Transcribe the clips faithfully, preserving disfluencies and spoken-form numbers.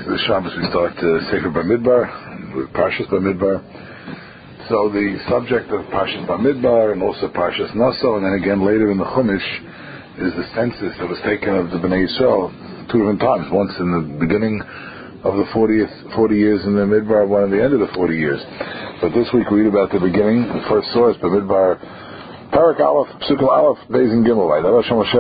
the Shabbos we start uh, Sefer Bamidbar, with Parshas Bamidbar. So the subject of Parshas Bamidbar and also Parshas Naso, and then again later in the Chumash, is the census that was taken of the Bnei Yisrael two different times. Once in the beginning of the fortieth, forty years in the Midbar, one at the end of the forty years. But this week we read about the beginning, the first source, Bamidbar. Parak Aleph, Psukim Aleph, Beis and Gimel. This was on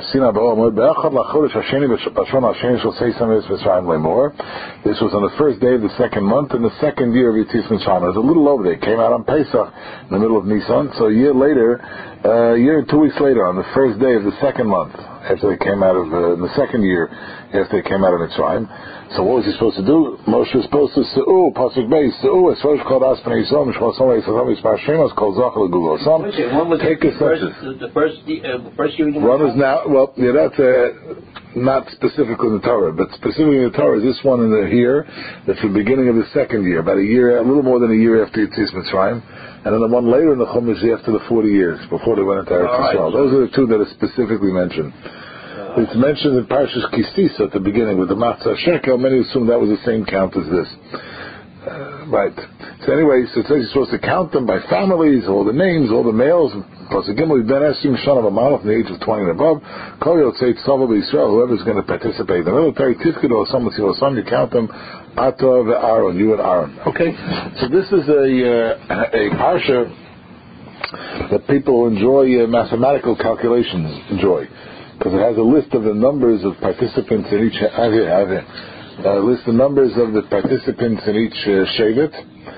the first day of the second month in the second year of Yetzias Mitzrayim. It was a little over there. It came out on Pesach in the middle of Nisan. So a year later, uh, a year and two weeks later, on the first day of the second month, after they came out of uh, in the second year after they came out of Mitzrayim. So what was he supposed to do? Moshe was supposed to Se'u, Pasuk Beis, Se'u, as far as called Aspen Yisrael, Mishmal Somay, Yisrael, Yisrael, Shemos, called Zachal, Gulo. Some take a census. The first, uh, first year. One is now, well, yeah, that's uh, not specifically in the Torah, but specifically in the Torah is this one in the here, that's the beginning of the second year, about a year, a little more than a year after Yetzias Mitzrayim, and then the one later in the Chumash after the forty years, before they went into Eretz Yisrael. Those are the two that are specifically mentioned. It's mentioned in Parshas Kisisa at the beginning with the Matzah Shekel. Many assume that was the same count as this. Uh, right. So anyway, so it says you're supposed to count them by families, all the names, all the males. Plus, again, we've been asking Shana of a Malach in the age of twenty and above. Kol Yotzei Tzava B'Yisrael, whoever's going to participate in the military, Tifkid or some you count them, Ato ve'Aaron, you and Aaron. Okay. So this is a uh, a parsha that people enjoy uh, mathematical calculations enjoy. Because it has a list of the numbers of participants in each uh, uh, list the numbers of the participants in each uh, shevet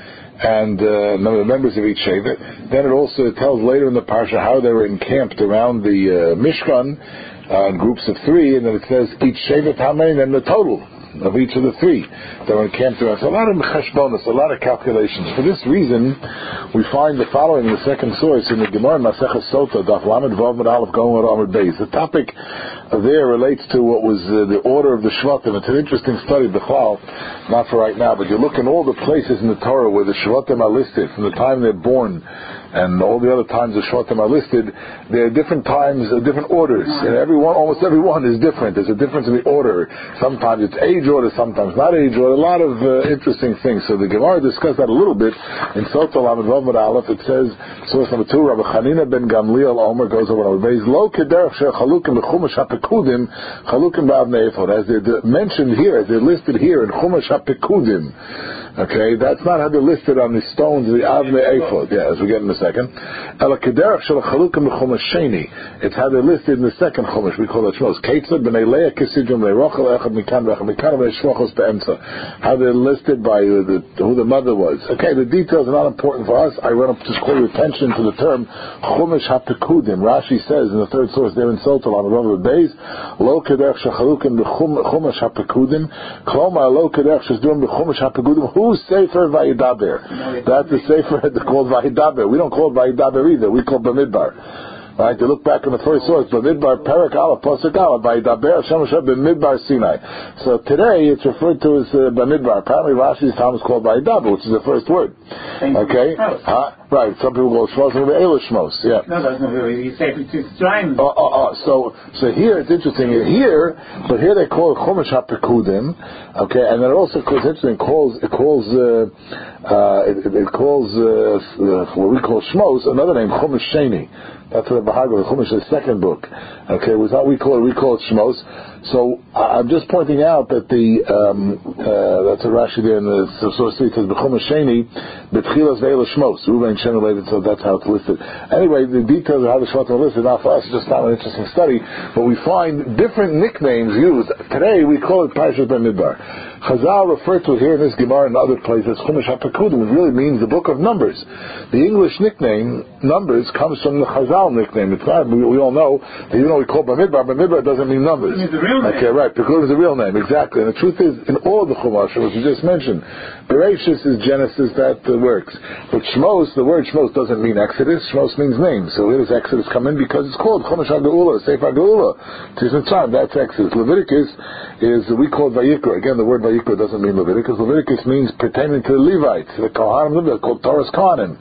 and uh, number of members of each shevet. Then it also tells later in the parsha how they were encamped around the uh, Mishkan uh, in groups of three, and then it says each shevet how many, and then the total of each of the three that were encamped around. So a lot of cheshbonos, a lot of calculations. For this reason, we find the following in the second source in the Gemara Maseches Sota, Daf Lamed Vav Med Aleph Gomer Amud Beis. The topic there relates to what was uh, the order of the Shvatim. It's an interesting study, Bechal, not for right now, but you look in all the places in the Torah where the Shvatim are listed, from the time they're born and all the other times the Shvatim are listed, there are different times, uh, different orders, and everyone, almost every one is different. There's a difference in the order. Sometimes it's age order, sometimes not age order. A lot of uh, interesting things. So the Gemara discussed that a little bit in Sota Lamed Vav Med Aleph. It says, source number two, Rabbi Chanina ben Gamliel Omer goes over on Beis Lo Kederach Shel Chalukim B'Chumash HaPekudim Chalukim B'Avnei Ephod. As they're mentioned here, as they're listed here in Chumash HaPekudim. Okay, that's not how they're listed on the stones of the Avnei Ephod. Yeah, as we get in a second. Ela Kederach Shel Chalukim B'Chumash Sheni. It's how they're listed in the second Chumash. We call it Shmos. Ketzad B'nei Leah Kisidrum B'nei Rochel Echad Mikan V'Echad Mikan B'nei Shlochos Be'emtza. How they're listed by uh, the, who the mother was. Okay, the details are not important for us. I want to just call your attention to the term Chumash HaPekudim. Rashi says in the third source there in Sotel on the Rav of Beis, Lo Kederach Shel Chalukim B'Chumash HaPekudim, Kloma Lo Kederach Shel B'Chumash HaPekudim. Who's Sefer Vayidaber? That's the Sefer called Vayidaber. We don't call it Vayidaber either. We call it Bamidbar. Right, to look back on the first source, Bamidbar, Parak Aleph, Pasuk Aleph, Vayidaber Hashem Hashem Bamidbar Sinai. So today it's referred to as uh, Bamidbar. Apparently Rashi's time is called Vayidaber, which is the first word. Okay? Huh? Right, some people go Shmos, some people go Shmos, yeah. No, that's not really, you say it's trying. Oh, oh, oh, so, so here it's interesting, here, but here they call it Chumash HaPekudim, okay, and then it also calls, interesting, it calls, it calls, uh, uh, it, it calls, uh, what we call Shmos, another name, Chumash Sheni. That's what the Bahagah, the Chumash, the second book. Okay, was not we call it, we call it Shmos. So I'm just pointing out that the um, uh, that's a Rashi there in the source three says B'Chumash Sheni B'Tchilas Ve'ela Shmos. Ruvain Shen related, so that's how it's listed. Anyway, the details of how the Shvatim are listed, not for us, it's just not an interesting study. But we find different nicknames used. Today we call it Parashat Bamidbar. Chazal referred to it here in this Gemara and other places Chumash HaPekudim. It really means the book of Numbers. The English nickname Numbers comes from the Chazal nickname. It's not, we, we all know that even though we call Bamidbar, Bamidbar doesn't mean numbers. It's the real name. Okay, right. Pekudim is the real name, exactly. And the truth is, in all the Chumash, which you just mentioned, Bereshis is Genesis, that uh, works. But Shmos, the word Shmos doesn't mean Exodus. Shmos means name. So where does Exodus come in? Because it's called Chumash HaGeula, Sefer HaGeula. Tishan, that's Exodus. Leviticus is, we call it Vayikra. Again, the word Vayikra doesn't mean Leviticus. Leviticus means pertaining to the Levites, the Kohanim, they're called Torah's Kohanim.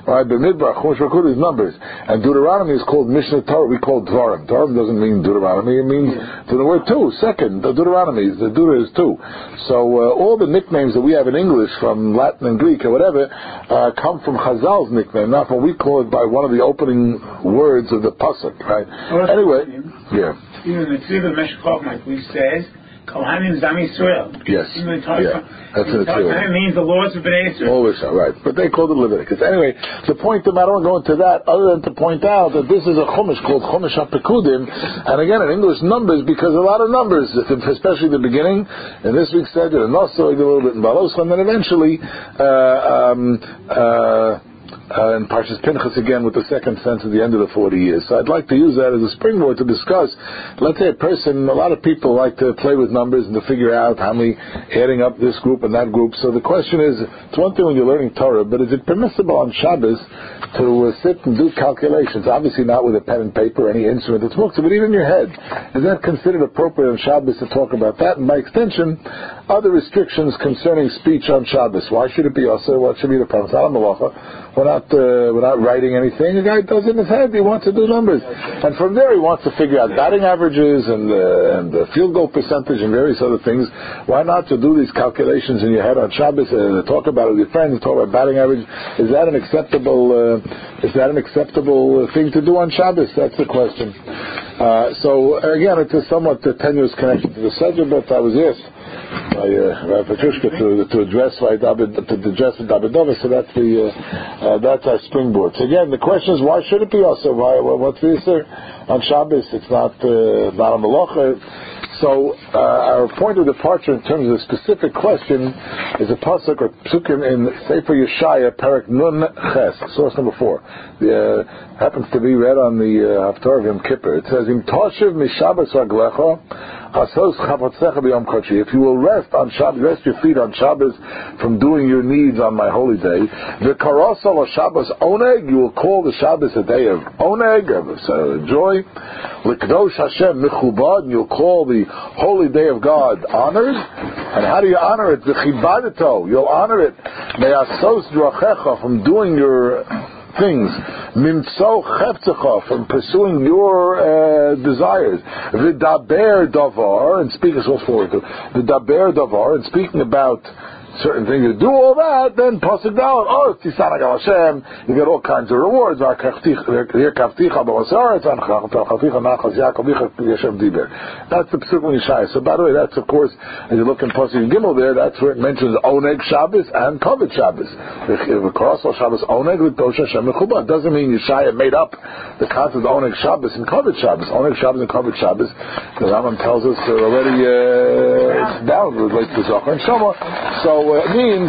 Right? B'midbar, Chumash Pekudei is numbers. And Deuteronomy is called Mishnah Torah. We call it Dvarim. Dvarim doesn't mean Deuteronomy. It means yeah. to the word two. Second, the Deuteronomy, the Deuter is two. So uh, all the nicknames that we have in English from Latin and Greek or whatever uh, come from Chazal's nickname, not from we call it by one of the opening words of the pasuk. Right? Well, anyway, yeah. Even the Tzivah Meshkov, like we says, Kohanim Zam Yisrael. Yes. Yeah. That's in the Tzivah. It means the laws of Bnei Yisrael. Always so, right. But they called it Leviticus. Anyway, the point of, I don't want to go into that other than to point out that this is a Chumash called Chumash HaPekudim, and again in English numbers, because a lot of numbers, especially the beginning, and this week said in Nosoi, a little bit in Baloscha, and then eventually uh, um, uh, Uh, and Parshas Pinchas again with the second sense at the end of the forty years. So I'd like to use that as a springboard to discuss. Let's say a person, a lot of people like to play with numbers and to figure out how many, adding up this group and that group. So the question is, it's one thing when you're learning Torah, but is it permissible on Shabbos to uh, sit and do calculations? Obviously not with a pen and paper or any instrument that's booked, but even in your head. Is that considered appropriate on Shabbos to talk about that? And by extension, other restrictions concerning speech on Shabbos. Why should it be also? What should be the problem? It's not a malacha. We're not, uh, we're not writing anything. The guy does it in his head. He wants to do numbers. And from there he wants to figure out batting averages and, uh, and the field goal percentage and various other things. Why not to do these calculations in your head on Shabbos, uh, talk about it with your friends, talk about batting average? Is that an acceptable, uh, is that an acceptable thing to do on Shabbos? That's the question. Uh, so again, it's a somewhat uh, tenuous connection to the subject, but I was asked by uh, Petrushka to, to address by David, to address the Davidova, so that's the uh, uh, that's our springboard. So again, the question is, why should it be also? Why? What's the answer on Shabbos? It's not uh, not a malacha. So uh, our point of departure in terms of the specific question is a pasuk or psukim in Sefer Yeshaya, Parak Nun Ches, source number four. The, uh, happens to be read on the uh, Haftarah of Yom Kippur. It says, "Im toshiv mishabas raglecha, asos chapotzecha b'yom kodshi." If you will rest on Shabbos, rest your feet on Shabbos from doing your needs on my holy day. V'karosol Shabbos oneg, you will call the Shabbos a day of oneg, of uh, joy. L'kadosh Hashem michubad, you'll call the holy day of God honored. And how do you honor it? V'chibadato, you'll honor it. Me'asos drachecha, from doing your things. Mimtso cheptecha, from pursuing your uh, desires. V'daber davar, and speaking so forward to v'daber davar, and speaking about certain things, you do all that, then pasuk down, oh, Tisana Gal Hashem, you get all kinds of rewards. That's the psukim in Yeshaya. So by the way, that's of course, as you look in pasuk Gimel there, that's where it mentions Oneg Shabbos and Kovet Shabbos. The cross of Shabbos Oneg with Dosh Hashem Mechubah. Doesn't mean Yeshaya made up the concept of Oneg Shabbos and Kovet Shabbos. Oneg Shabbos and Kovet Shabbos, the Rambam tells us they're already uh, down with like the Zohar and Shoma. So uh, it means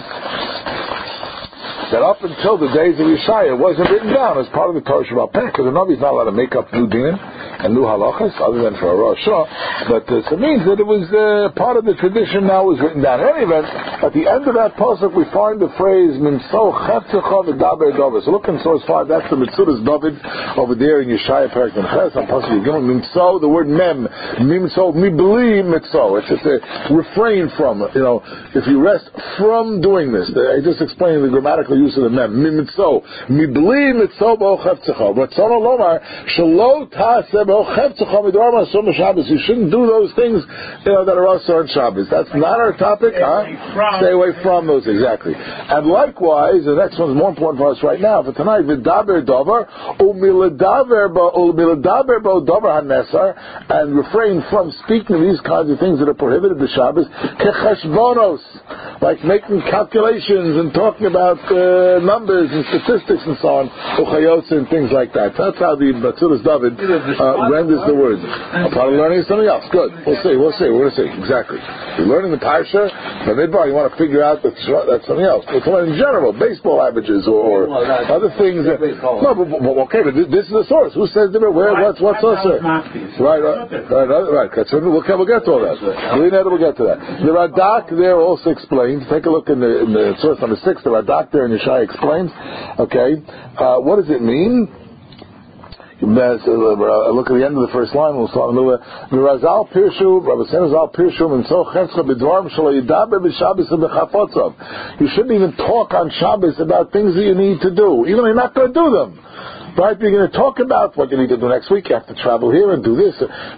that up until the days of Yeshaya, it wasn't written down as part of the Torah Shabbat Peh, because the Navi is not allowed to make up new dinim and new halachas, other than for a Rosh Hashanah. But uh, so it means that it was uh, part of the tradition now was written down. In any event, at the end of that pasuk, we find the phrase Mimso Chetzecha v'daber davar. So look in source five, that's the Mitzudas David over there in Yeshaya Perek and Ches on pasuk Yigimel. Mimso, the word mem, Mimso mibli mitzo. It's just a refrain from. You know, if you rest from doing this, I just explained the grammatical use of the mem. Mimitzo, mibli mitzo bo chetzecha. But Tzara Lomar shelo taseh bo chetzecha midor masum Shabbos. You shouldn't do those things, you know, that are also on Shabbos. That's not our topic, huh? Stay away from those, exactly. And likewise, the next one is more important for us right now. For tonight, v'daber davar u'miledaber bo u'miledaber bo davar hanesar, and refrain from speaking of these kinds of things that are prohibited to Shabbos. Kecheshbonos, like making calculations and talking about uh, numbers and statistics and so on, uchayotz and things like that. That's how the Batzulas David uh, renders the words. A part of learning is something else. Good. We'll see. We'll see. We're going to see. Exactly. You're learning the Parsha, the Midbar, you want to figure out that that's something else. It's in general, baseball averages or, or well, other things. That, no, but, but, okay, but this is the source. Who says different? Where? What's what's source? Right, right, right, right, right. That's when we'll, we'll get to all that. We'll get to that. The Radak there also explains. Take a look in the in the source number six. The Radak there in Yeshaya explains. Okay, uh, what does it mean? Look at the end of the first line. We'll start anew. Razal Pirshu, Rabbi Razal Pirshu, and so Chetzcha b'dvarim shelo yidaber b'Shabbos and b'chafotzav. You shouldn't even talk on Shabbos about things that you need to do, even though you're not going to do them. Right? You're going to talk about what you need to do next week. You have to travel here and do this. Right?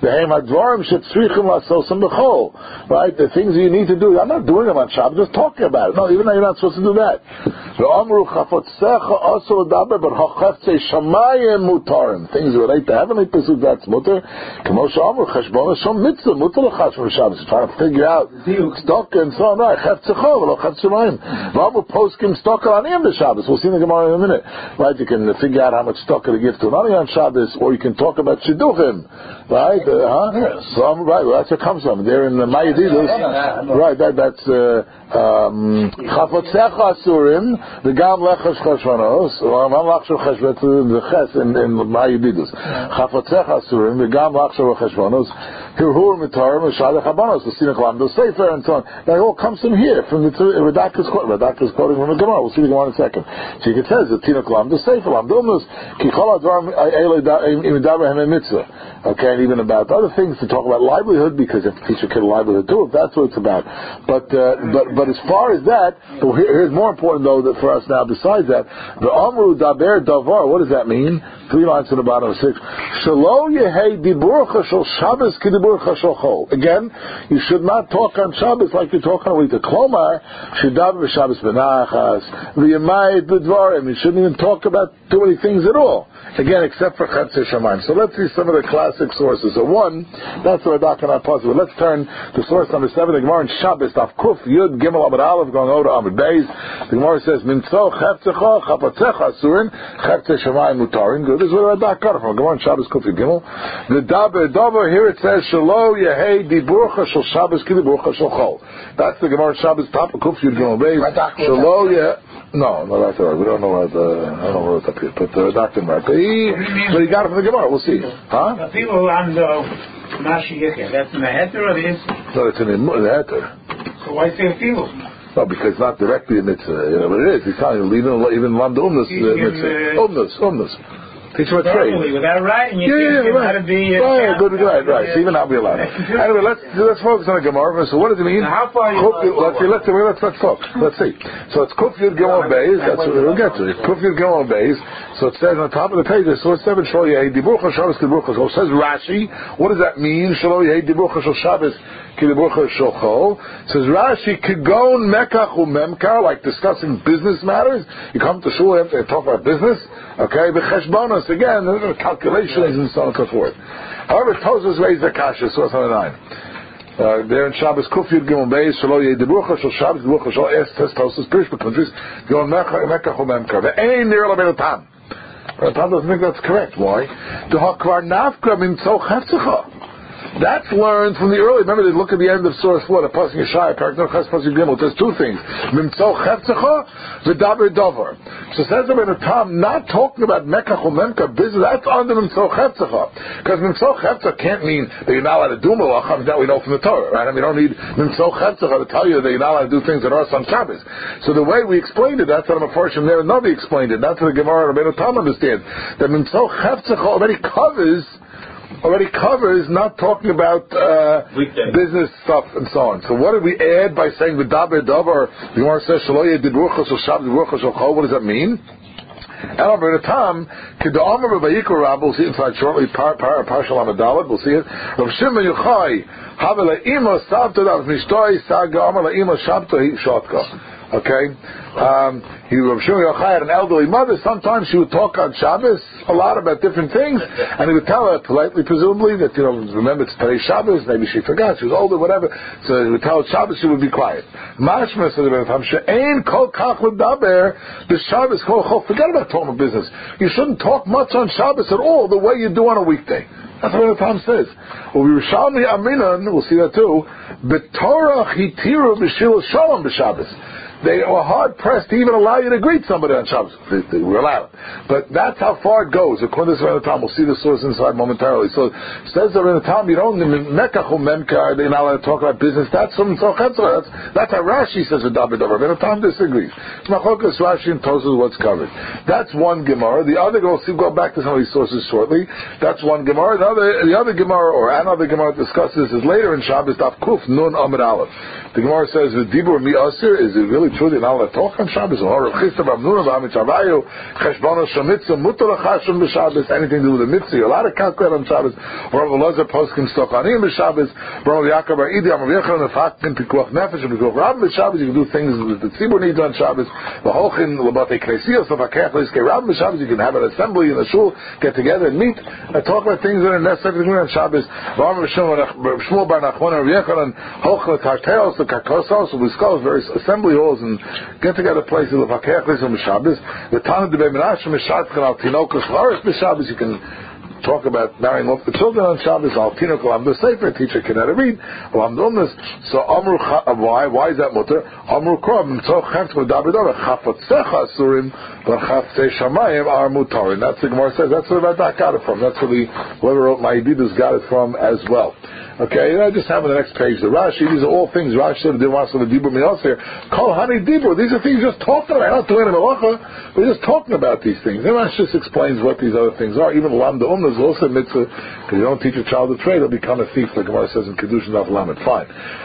The things that you need to do. I'm not doing them on Shabbos, just talking about it. No, even though you're not supposed to do that. Things relate to heavenly pursuits, that's mutter. You're trying to figure out stock and so on. Right? We'll see in the Gemara in a minute. Right? You can figure out how much stock to give to money on Shabbos, or you can talk about shidduchim, right? Uh, huh? Yes. So, right, well, that's what comes from. They're in the Mayadidus, right? That that's chafotzecha asurim, the gam lechash chashvanos, or man lachshav chashvat the ches in in Mayadidus. Chafotzecha asurim, the gam lachshav chashvanos, hirhur mitarim, shadach habanos, the sinaklam, the sefer, and so on. That all comes from here, from the Radaka's quoting. Radaka's quoting from the Gemara. We'll see the Gemara in a second. So you can say the tinaklam, the sefer, the umnus. Okay, and even about other things to talk about livelihood, because you have to teach your kid a livelihood too, if that's what it's about. But uh, but but as far as that, well, here, here's more important though that for us now. Besides that, the Amru Daber Davar. What does that mean? Three lines to the bottom of six. Shelo Yehei Diburcha Shel Shabbos Ki Diburcha Shel Chol. Again, you should not talk on Shabbos like you talk on a week. The Klomar Shedaber Shabbos Benachas V'Yamayit B'Dvarim. You shouldn't even talk about too many things at all. Again, except for Chetzer Shamayim. So let's see some of the classic sources. So one, that's the Radak and Apostle. Let's turn to source number seven, the Gemara in Shabbos, Daf Kuf, Yud, Gimel, Amud Aleph, going over to Amud Beis. The Gemara says, Mimtzo, Chetzecha, Chapatzecha, Asurin, Chetzer Shamayim, Mutarin. Good. This is where the Radak got it from. Gemara in Shabbos, Kuf, Yud, Gimel. The Daber, Daber, here it says, Shelo, Yehei, Diburcha, Shel Shabbos, Ki Diburcha, Shel Chol. That's the Gemara in Shabbos, top of Kuf, Yud, Gimel, Beis. Shelo, Yehei. No, no, that's all right. We don't know what, uh, I don't know what's up here. But the doctor might. But he, but he got it from the Gemara. We'll see. Huh? The people on the Mashiach, that's in the heter or this? No, it's in the, the heter. So why say people? No, because it's not directly a mitzvah. You know, but it is. He's telling you, even, even Lamda Umnus, the mitzvah. Umnus, Umnus. Teach him a trade. Without writing, you yeah, teach yeah, him right. how to be... Uh, right, good, right, right. So even I'll be allowed. Anyway, let's let's focus on the Gemara. So what does it mean? Now how far you let's see, let's see, let's let's talk. Let's see. So it's Kuf Yud Gimel Beis. That's what we'll get to. It's Kuf Yud Gimel Beis. So it says on the top of the page, so it's seven Shlo Yehei Diburcha Shabbos Ki Diburcha Shel. Says Rashi, what does that mean? Shlo Yehei Diburcha Shel Shabbos Ki Diburcha Shel Chol. Says Rashi, Kigon Mekach Umemkar, like discussing business matters. You come to shul and talk about business. Okay, B'cheshbonos again, calculations and so on and so forth. However, Tosfos raised the kasha, source number nine. Uh, there in Shabbos, Kuf Yud Gimel Beis, Shelo Yehei Diburcha Shel Shabbos, Diburcha Shel Es, Tes Tosfos, Pirish B'Kuntres, Yon Mekach Umemkar. Ve'ein Nir L'Bein Tam. The Tam doesn't think that's correct. Why? The Hakvar Nafka Mimtzo Chetzecha. That's learned from the early. Remember, they look at the end of source four, the Pasuk Yeshaya, Parak Nochas Pasuk Gimel. There's two things: Mimtzo Chetzecha, V'Daber Dover. So says the Rebbe Tam, not talking about Mekach or Memka business. That's under Mimtzo Chetzecha, because Mimtzo Chetzecha can't mean that you're not allowed to do Malacha. That we know from the Torah, right? I mean, you don't need Mimtzo Chetzecha to tell you that you're not allowed to do things that are on Shabbos. So the way we explained it, that's what I'm from there. Nobody explained it. That's what the Gemara and Rebbe Tam understand. That Mimtzo Chetzecha already covers. already covers not talking about uh, business stuff and so on. So what did we add by saying v'daber davar? The Gemara says shelo yehei diburcha shel Shabbos diburcha shel Chol. What does that mean? Elam b'Ratam k'da'amar b'Vayikra Rabbah. We'll see it inside shortly. Par par partial Amadalad. We'll see it. Rav Shimon Yochai have le'ima sabta dav mishtoi saga amar le'ima shabta shotka. Okay, um, he Rav Shimon Yochai had an elderly mother. Sometimes she would talk on Shabbos a lot about different things, and he would tell her politely, presumably, that you know, remember it's today's Shabbos. Maybe she forgot, she was older, whatever. So he would tell her Shabbos, she would be quiet. Mashma said about she'ein kol kach l'daber b'Shabbos kol chol. Forget about talking about business. You shouldn't talk much on Shabbos at all, the way you do on a weekday. That's what the Tom says. Well, we Yerushalmi Aminan, we'll see that too. B'Torah hitiru b'shil shalom b'Shabbos. they were hard pressed to even allow you to greet somebody on Shabbos. They, they were allowed, but that's how far it goes. According to the Tam, we'll see the source inside momentarily. So says the Tam, you don't mekachum memkar. They're not allowed to talk about business. That's from Tzochetzer. That's that's how Rashi says a David over. The Tam disagrees. Machokas Rashi and Tosas what's covered. That's one Gemara. The other we'll see. Go back to some of these sources shortly. That's one Gemara. The other the other Gemara or another Gemara discusses is later in Shabbos Daf Kuf Nun Amid Aleph. The Gemara says the Dibur Mi Asir. Is it really true that not allowed to talk on Shabbos? Or Chisda Rav Nuna V'Amid Shavayu Cheshbono Shemitzah Mutar Lachashim b'Shabbos. Anything to do with the mitzvah, you're allowed to calculate on Shabbos. Or Rav Elazar Poskim Stochanim b'Shabbos. Rav Yaakov Bar Idi Amar Yechon Nefakkin Pikuach Nefesh and Pikuach Rab b'Shabbos. You can do things that the Tzibur needs on Shabbos. The Holchin L'Batei Knesiyos L'Fakech L'Iskei Rab b'Shabbos. You can have an assembly in the shul, get together and meet and talk about things that are necessary to do on Shabbos. Rav Shmuel Bar Nachman and Rav Yechon and Holchin L'Tarteos L'Karkosos L'Iskos, various assembly halls and get together places L'Fakech L'Iskei B'Shabbos. The Tana Debei Menashe Mishatchen Al Tinokos L'Aris B'Shabbos. You can talk about marrying off the children on Shabbos. Al Tinok L'Amdu Sefer, teacher can never read. L'Amdu Umnas. So Amru, why? Why is that mutter? Amru Krob M'Tzoch Chefetz M'Dabedor Chafotzecha Asurim V'Chaftei Shamayim Ar Mutarin. That's the Gemara says. That's where Radak got it from. That's where the whoever wrote Ma'ididus got it from as well. Okay, and I just have on the next page the Rashi. These are all things Rashi said. Didn't want to the Dibur Mios here. Kol Hani Dibur. These are things just talking about. Not doing a malacha. We're just talking about these things. And Rashi just explains what these other things are. Even Lamda Umna is also a mitzvah because you don't teach a child to trade, he'll become a thief. Like Gemara says in Kedushin Daf Lamed. Fine.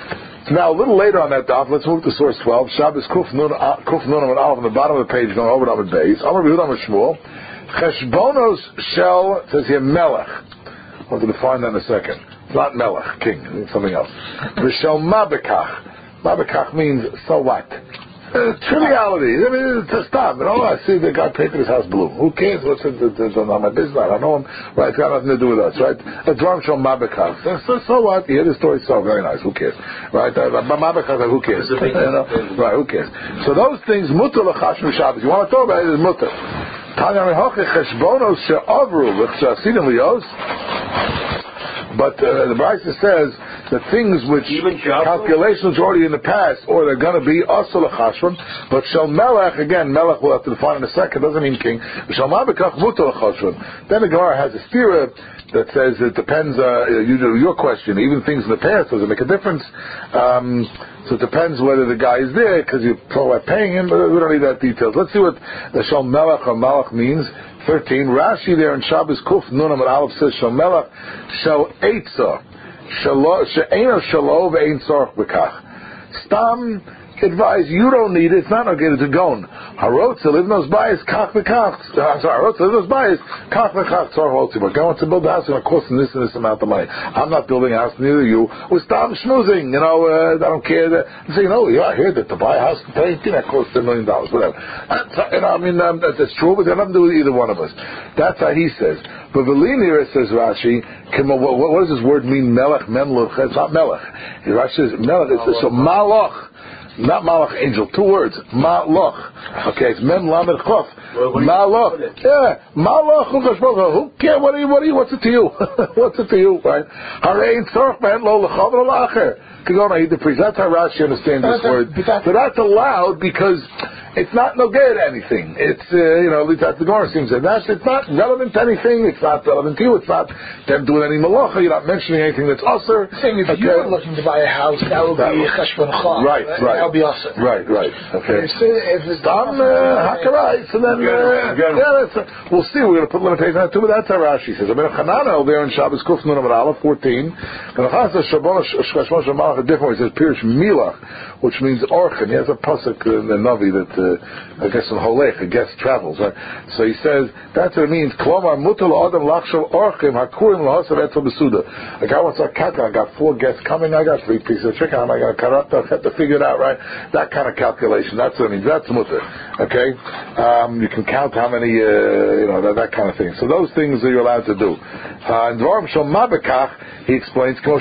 So now a little later on that daf, let's move to source twelve. Shabbos Kuf Nun Kuf Nun Amud Aleph on the bottom of the page, going over to Amud Beis. Amar B'Yehuda Amar Shmuel. Cheshbonos Shel says here Melech. I'm going to define that in a second. It's not Melech, king. It's something else. V'Shel Mabekach. Mabekach means so what? Uh, triviality. I mean, to stop. You know, I see the guy painted his house blue. Who cares? What's it? It's not my business. I don't know him. Right? It's got nothing to do with us. Right? A drum show Mabekach. So, so, so what? You hear the story? So very nice. Who cares? Right? Uh, Mabekach. Who cares? You know? Right? Who cares? So those things. Mutar l'chashim Shabbos. You want to talk about it? It's mutar. Tanya mehoche cheshbonos she'avru v'chshasidim liyos. But uh, the Brisa says that things which calculations already in the past, or they're going to be also l'chashron, but shel melech, again, melech we'll have to define in a second, doesn't mean king. Shel mabekach mutar l'chashron. Then the Gemara has a stira that says it depends. Uh, you, your question, even things in the past, does it make a difference? Um, so it depends whether the guy is there because you talk about paying him, but we don't need that details. Let's see what the shel melech or malach means. thirteen. Rashi there in Shabbos Kuf Nun Amud Aleph says shel melech shel eitza she'eino shelo ve'ein tzorach b'kach. Stam advise you don't need it. It's not obligated to go. Harotza livnos bayis kach v'kach. I'm sorry. Harotza livnos bayis kach v'kach tzorach holtzi. But I want to build a house, it's going to cost this and this amount of money. I'm not building a house, neither you. We're stam schmoozing. You know, uh, I don't care. That, I'm saying, no, yeah, I hear that to buy a house for eighteen that costs a million dollars, whatever. That's, you know, I mean, um, that's true, but it has nothing to do with either one of us. That's how he says. But Velinir says Rashi, what, what does this word mean? Melech, memluch. It's not melech. Rashi says melech. It's so malach. Not malach angel, two words. Malach. Okay, it's mem lamed chof. Malach. Yeah, malach. Who cares? What are you? What are you? What's it to you? What's it to you? Right? Harein tzorch man lo lechav lo lacher. Kigona the priest. That's how Rashi understands this word. So that's allowed because it's not no good at anything. It's uh, you know, at least that's the Gemara seems to say. That's it's not relevant to anything. It's not relevant to you. It's not them doing any malacha. You're not mentioning anything that's usher. Saying if okay. you were looking to buy a house, that would be cheshbon chal. Right, right. right. That would be usher. Right, right. Okay. If, if it's Dam hakarai, so then uh, yeah, that's, uh, we'll see. We're going to put limitations on that too. But that's how Rashi says. I mean, Chanana over there in Shabbos Kuf Nun Amud Aleph fourteen. And Chazal Shabbon Shkashmon Shamalach a different way. He says Pirish Milach, which means orchen. He has a pasuk in the Navi that uh, I guess in Holech, a guest travels. Right? So he says that's what it means. Klomar mutal adam lachshov orchim hakurim lahasav etzel besuda. A guy wants a kaka. I got four guests coming. I got three pieces of chicken. I'm going to cut up. I have to figure it out, right? That kind of calculation. That's what it means. That's mutter. Okay, um, you can count how many, uh, you know, that, that kind of thing. So those things are you allowed to do. Uh, in Dvarim Shel Mabekach, he explains, you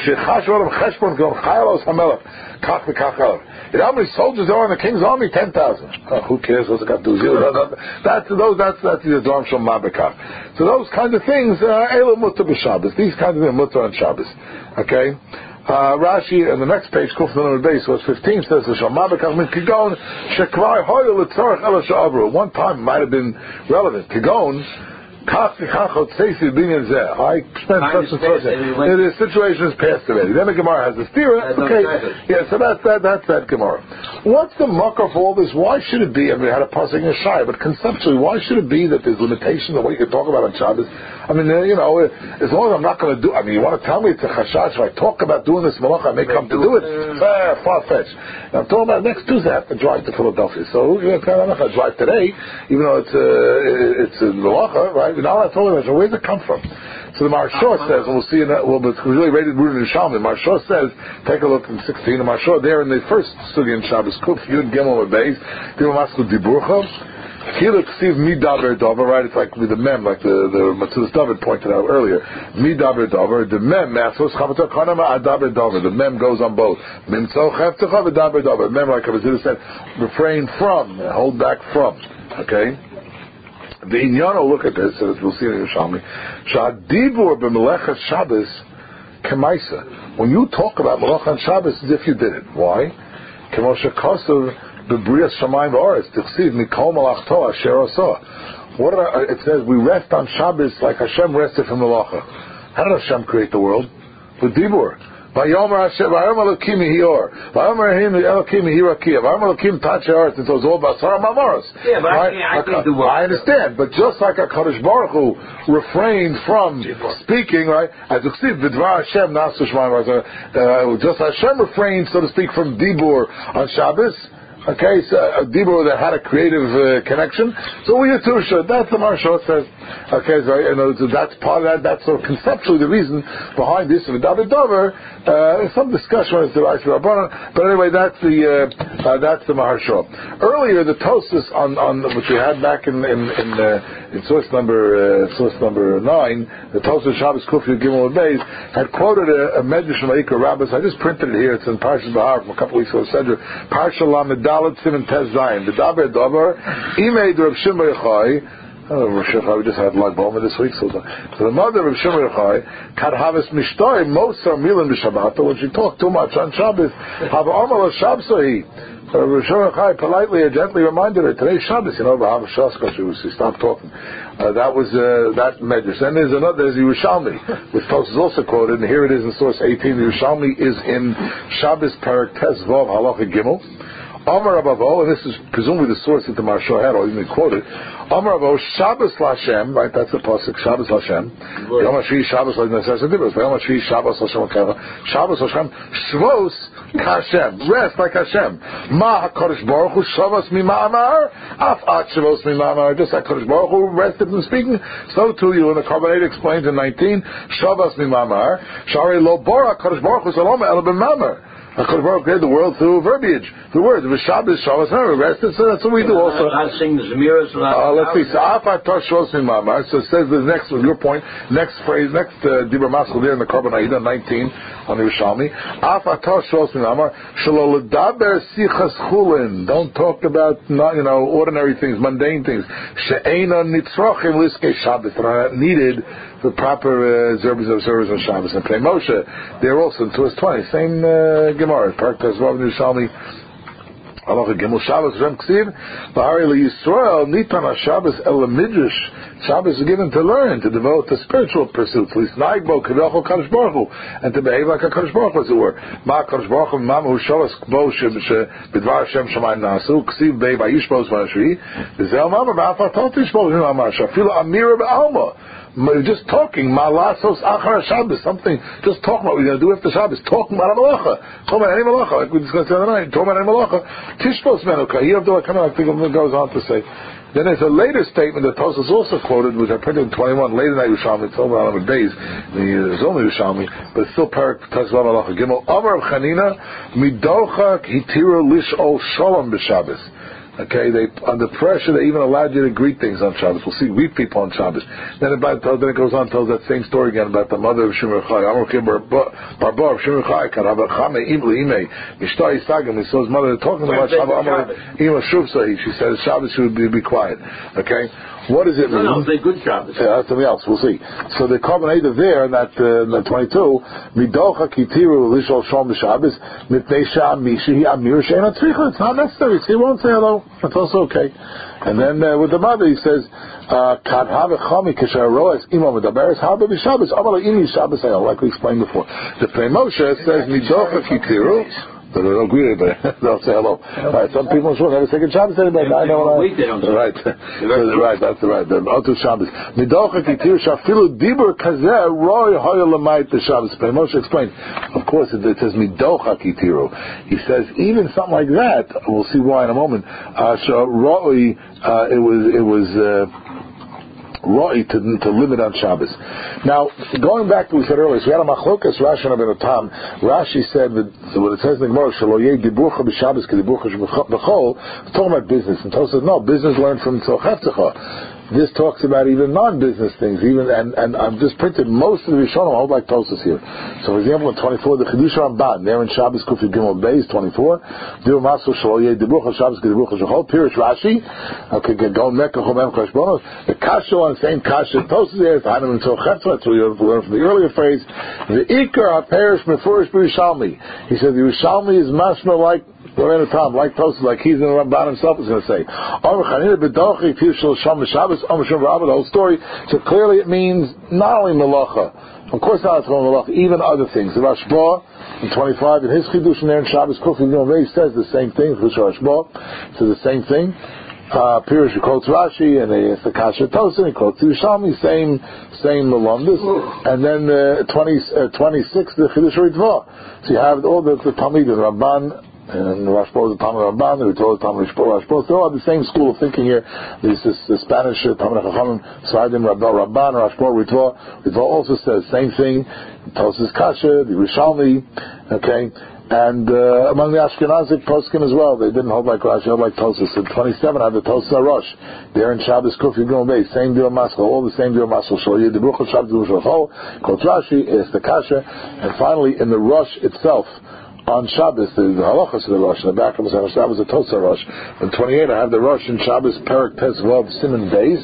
know how many soldiers there are in the king's army? Ten thousand. Oh, who cares? What's it got to do with you? That's those. That's that's the Dvarim Shel Mabekach. So those kind of things, Elo Mutter b'Shabbos. These kinds of things Mutter on Shabbos. Okay. Uh, Rashi on the next page, Kuf Nun Beis, verse fifteen says, one time it might have been relevant. Kigon, I spent such and such. The situation is past already. Then the Gemara has a stira. Okay, yeah. So that's that. That's that Gemara. What's the mucker for all this? Why should it be? I mean, we had a passing a shy, but conceptually, why should it be that there's limitations on what you can talk about on Shabbos? I mean, uh, you know, as long as I'm not going to do. I mean, you want to tell me it's a chashash? If I talk about doing this malacha, I may come to do it. It's uh, far fetched. I'm talking about next Tuesday. I have to drive to Philadelphia, so you know, I'm not going to drive today, even though it's a it's a malacha, right? We're not talking about. So where does it come from? So the Marshor says, and we'll see in that. Well, but it's really rated rooted in Shalom. The Marshor says, take a look in sixteen. The Marshor there in the first study in Shabbos, Kuf Yud Gimel Beis, Gimel Masku Diburcha. Hiluk Siv Midaber Dover, right? It's like with the mem, like the the Matzudas David pointed out earlier. Midaber Dover, the mem Masos Chavatar Kanama Adaber Dover. The mem goes on both. Mimtzo Chavtachav Adaber Dover. Mem, like Abazida said, refrain from, hold back from. Okay. The Inyano, look at this, as we'll see in Yerushalmi. Sha'adibur b'melechas Shabbos kemaisa. When you talk about melech on Shabbos, as if you did it. Why? Kemoshe kosav b'brias shamayim v'oretz tichsiv mikol malachto asher asah. What are, it says we rest on Shabbos like Hashem rested from melacha. How did Hashem create the world? With dibur. Vayomer Hashem, Vayomer Elokim Hior, Vayomer Elokim Hirakia, Vayomer Elokim Tacheart, and so it's all about Sarah Mamoros. Yeah, but right? I, I, think the word I understand, but just like a Kadosh Baruch Hu refrained from speaking, right? As you see, Vidvar Hashem Nasu Shemaim, just Hashem refrained, so to speak, from Dibur on Shabbos. Okay, so a dibur that had a creative uh, connection. So we too should. That's the Marshal says. Okay, so you know, so that's part of that. That's sort of conceptually the reason behind this of David Dover. Uh, some discussion as to Rashi Rabbanan, but anyway, that's the uh, uh, that's the Maharshal. Earlier, the Tosas on, on which we had back in in in, uh, in source number uh, source number nine, the Tosas Shabbos Kufi Gimel Beis had quoted a, a medrash from Eikar Rabbis. I just printed it here. It's in Parshas Bahar from a couple weeks ago. Cedra Parsha Lamed Dalet Simon Tez Zayin. The Daber Dover Imei Rav Shimon Yochai. Oh, we just had Lag Boma this week, so the, so the mother of Shimon Yochai, Kad Havis Mishtoi, Mosar Milan B'Shabbat, when she talked too much on Shabbos, Hav Omer Shabsoi, Rav Shimon Yochai politely and gently reminded her, today's Shabbos, you know, Hav Shaska, she stopped talking. Uh, that was, uh, that medrash. Then there's another, there's Yerushalmi, which Tos is also quoted, and here it is in source eighteen. The Yerushalmi is in Shabbos Perek Tes Vov Halacha Gimel. Amar Abavo, and this is presumably the source that the Marshal had, or even quoted. Amar Abavo, Shabbos Lashem, right? That's the pasuk. Shabbos Lashem. Yom Hashvi Shabbos Lashem. Yom Hashvi Shabbos Lashem. Shabbos Lashem. Shvos Kashem. Rest like Hashem. Ma Hakadosh Baruch Hu Shabbos Mima'amar. Af At Shvos Mima'amar. Just like Hakadosh Baruch Hu rested from speaking, so too you. And the Carbonate explains in nineteen. Shabbos Mima'amar. Shari Lo Bora Hakadosh Baruch Hu Salom El B'Mamar. HaKadosh Baruch Hu created the world through verbiage, through words. It was Shabbos, Shabbos, never rested, so that's what we do also. Not sing the Zemiras. Uh, let's see. So, Afat Tosh Shvosim Mamar. So it says the next, with your point, next phrase, next uh, Dibur Maskul there in the Korban Aida, nineteen, on the Yerushalmi. Afat Tosh Shvosim Mamar. Shelo L'daber Sichas Chulin. Don't talk about, not, you know, ordinary things, mundane things. She'ena Nitzrochim Liskei Shabbos. That are not needed for proper observance uh, of service on Shabbos. And Pnei Moshe, they're also in Tuas twenty, same uh, Gemara, Park Tezvav Yerushalmi, Halacha Gimel Shabbos Rem Ksiv, Bahari Li Yisrael Nitan HaShabbos El Midrash. Shabbos is given to learn, to devote to spiritual pursuits, at least Naigbo Kavachol Kadosh Baruch Hu, and to behave like a Kadosh Baruch Hu, as it were. Ma Kadosh Baruch Hu Mama Hu Shalos Kbo B'Dvar Hashem Shamayim Nasu Ksiv Bei Vayishbos Vashvi V'Zel Mama Ba'afatot Yishbos V'Mamar Shafilo Amira B'Alma. Just talking, malasos achar Shabbos, something, just talking about what we're going to do after Shabbos, talking about a malacha, talking about any malacha, like we discussed the other night, talking about any malacha, tishbos menuka, here I think it goes on to say. Then there's a later statement that Tosas also quoted, which I printed in twenty-one, later night Yerushalmi, it's over on the days, it's only Yerushalmi, but it's still Parak Tazvav Halacha Gimel, Amar of Chanina, Midocha Hitira Lish'ol Shalom B'Shabbos. Okay, they under pressure they even allowed you to greet things on Shabbos. We'll see greet people on Shabbos. Then about then it goes on tells that same story again about the mother of Shimon Chai. Amar Barba of Shimon Chai kan have a chame imli ime mishtai sagam. He saw his mother talking about Shabbos. Amar ima shuvsahi. She said Shabbos should be, be quiet. Okay, what does it mean? No, no, it's a good Shabbos. Yeah, that's something else. We'll see. So the carbonated there in that uh, in that twenty-two midocha kitiru lishol shom b'Shabbos mitnei sham mishi amir she'ena tzricha. It's not necessary. So he won't say hello. That's also okay. And then uh, with the mother, he says, "Kad have chami kisharoes imo medaberes habe b'Shabbos amar ini Shabbos ayol." Like we explained before, the Pnei Moshe says midocha kitiru. But they don't greet anybody. They'll say hello. Right. Some people will never say good Shabbos to anybody. I know what I. Right. Right. That's the right. The Otu Shabbos. Midocha kitir shafilu dibur kazeh roy hoya lamayit the Shabbos. Pnei Moshe explained. Of course, it, it says midocha kitiru. He says even something like that. We'll see why in a moment. Uh, roy. Uh, it was. It was. Uh, Right to, to limit on Shabbos. Now, going back to what we said earlier, so we had a machlokas Rashi and Rabbeinu Tam. Rashi said that when it says in the Gemara, "Shelo yeh diburcha b'Shabbos k'diburcha b'chol," it's talking about business. And Tosfos says, no, business learned from Tzolchevtzecha. This talks about even non-business things, even and, and I've just printed most of the Rishonim hold like Tosfos here. So, for example, in twenty-four, the Chidush Ramban, there in Shabbos Kuf Gimel Beis twenty-four, Dir Maso Shelo yeh diburcha Shabbos k'diburcha b'chol. Pirish Rashi, okay, Gon Mekach Homem Chashbonos. The Kasha on same Kasha Tosfos there, it's Hanim and Tzolchevtzecha. That's what you learned from the earlier phrase. The Ikar HaPerish Mefurish B'Yishalmi. He said the Yishalmi is mashma like Rabbeinu Tam, like Tosfos, like he's in the Ramban himself is going to say. The whole story. So clearly it means not only Melacha, of course not only Melacha, even other things. The Rashba in twenty-five, in his Chidush there in Shabbos Kuf Yom says the same thing. Rashba says the same thing. Uh, Pirish quotes Rashi, and it's the Kasha Tosin, he quotes Yerushalmi, same, same Melundis. And then, uh, twenty, uh, twenty-six, the Chidush Ritvah. So you have all the, the Talmid and Ramban, and Rashba is the Talmud Ramban, the Ritvah is the Talmud Rashba. They all have the same school of thinking here. There's this, the Spanish uh, Talmud Chachamim, Saradim, Ramban, Rashba, Ritvah. Ritvah also says same thing. Tosis Kasha, the Yerushalmi, okay. And uh, among the Ashkenazic poskim as well, they didn't hold like Rashi, held like Tosfos. In twenty-seven, I have the Tosfos Rosh. There in Shabbos Kuf Yigdom Beis, same deal Maskal, all the same deal Maskal. So you the Bruch Shabbos Shulchol, quotes Rashi, is the Kasha, and finally in the Rosh itself. On Shabbos, the, the halachas of the Rosh, in the back of the Shabbos, the Tosfos Rosh. In twenty-eight, I have the Rosh in Shabbos, Perak Tes Vav Siman Beis,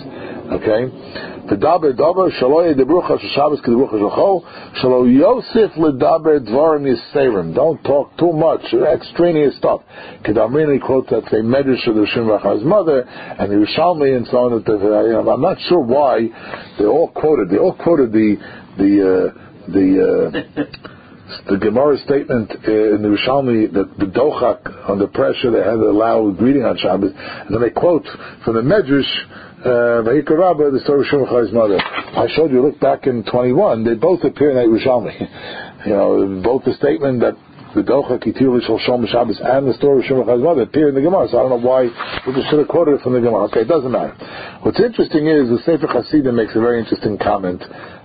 okay? V'daber daber shalo yedibrucha Shabbos k'dibrucha shachol shalo Yosef ledaber dvarim yiserim. Don't talk too much extraneous stuff. Kedamrini quotes that same medrash of the Rishon Racha's mother and the Yerushalmi and so on. That you know, I'm not sure why they all quoted. They all quoted the the uh, the. Uh, The Gemara statement uh, in the Rishalmi that the Dochak, under pressure, they had to allow greeting on Shabbos, and then they quote from the Medrash, Vayikra Rabbah, the story of Shimon Chai's mother. I showed you, look back in twenty-one, they both appear in that Rishalmi. You know, both the statement that the Dochak, Yitir Lishol Shom Shabbos, and the story of Shimon Chai's mother appear in the Gemara, so I don't know why we just should have quoted it from the Gemara. Okay, it doesn't matter. What's interesting is the Sefer Hasidim makes a very interesting comment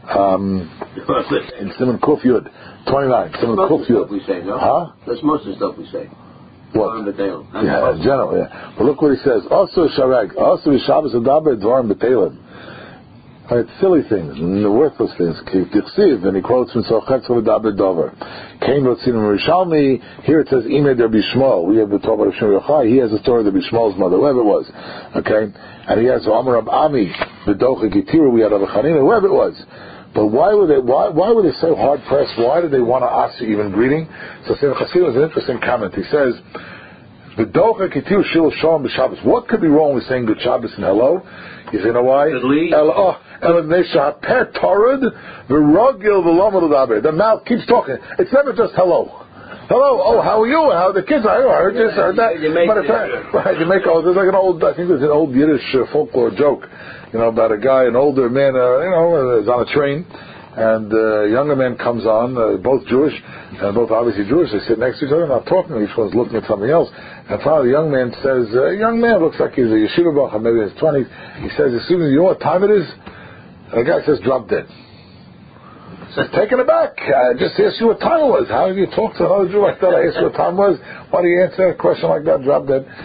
um, in Siman Kuf Yud. twenty-nine. That's most of the stuff we say, no? Huh? That's most of the stuff we say. What? Dvarim Yeah, in general, yeah. But look what he says. Also, Sharag. Also, Shabbos Adaber Dvarim B'Telim. Right, silly things, and the worthless things. Kichsiv, and he quotes from Sochetz Adaber Dover. Came to Tzim Rishalmi. Here it says Imed Rabbi Shmuel. We have the Torah of Shmuel Yochai. He has a story of Rabbi Shmuel's mother, whoever it was. Okay? And he has Amar Rab Ami, the Docha Gitiru. We had Rabbi Chanina, whoever it was. But why were they? Why, why were they so hard pressed? Why did they want to ask you even greeting? So Sefer Chassidim has an interesting comment. He says, "V'docha kitiu shil shalom b'Shabbos." What could be wrong with saying good Shabbos and hello? You say, you know why? The mouth keeps talking. It's never just hello. Hello, oh, how are you? How are the kids? I heard this, I heard that. But it's right, you make oh, there's like an old. I think there's an old Yiddish uh, folklore joke. You know, about a guy, an older man, uh, you know, is on a train, and uh, a younger man comes on, uh, both Jewish, and both obviously Jewish. They sit next to each other, not talking. Each one's looking at something else. And finally, the young man says, uh, "Young man looks like he's a yeshiva bacher, maybe in his twenties." He says, "As soon as you know what time it is," and the guy says, "Drop dead." Says, taken aback. I just asked you what time it was. How do you talk to another Jew like that? I asked you what time it was. Why do you answer a question like that? Drop dead.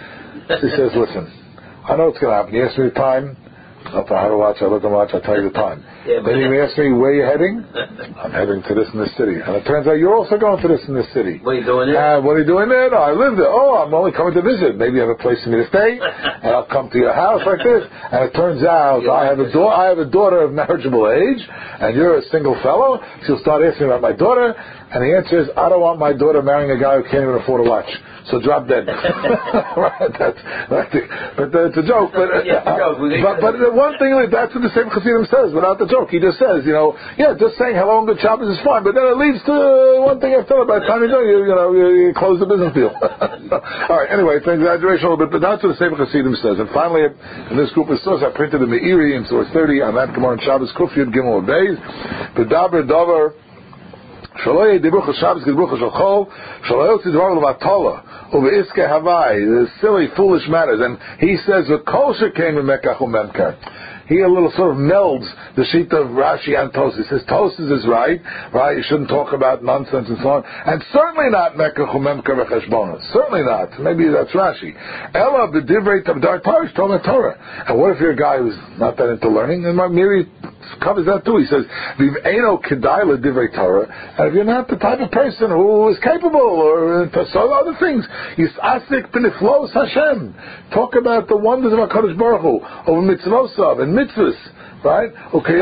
So he says, listen, I know what's going to happen. You ask me the time, I'll tell you how to watch, I look and watch, I'll tell you the time. Yeah, then you ask me where you're heading, I'm heading to this in this city. And it turns out you're also going to this in this city. What are you doing there? Uh, what are you doing there? No, I live there. Oh, I'm only coming to visit. Maybe you have a place for me to stay, and I'll come to your house like this. And it turns out I have a daughter, I have a daughter of marriageable age, and you're a single fellow. She'll start asking about my daughter, and the answer is, I don't want my daughter marrying a guy who can't even afford a watch. So drop dead. Right? That's, that's the, but uh, it's a joke. But uh, yeah, uh, but, but the one thing like, that's what the same Chassidim says without the joke. He just says, you know, yeah, just saying hello and good Shabbos is fine, but then it leads to uh, one thing after another. By the time you do, you, you know, you, you close the business deal. All right. Anyway, it's an exaggeration a little bit, but that's what the same Chassidim says. And finally, in this group of sources, I printed the Meiri in source thirty on that Gemara in Shabbos Kuf Yud Gimel Beis. The Daber Dover. Shaloi Dibruch Shabbos Dibruch Shalchol Shaloi Yotzi Dvar Levatala Uve'iske Havai, the silly, foolish matters. And he says the kosher came in Mekach Umemkar. He a little sort of melds the sheet of Rashi and Tosas. He says Tosas is right, right? You shouldn't talk about nonsense and so on, and certainly not Mekach Umemkar v'Cheshbona. Certainly not. Maybe that's Rashi. Ella b'divrei Tabdar Parish Torah Torah. And what if you're a guy who's not that into learning? And Miri covers that too. He says V'Eino Kedai l'divrei Torah. And if you're not the type of person who is capable or into some other things, Yisasik b'niflos Hashem. Talk about the wonders of HaKadosh Baruch Hu, of mitzvosav and mitzvahs, right?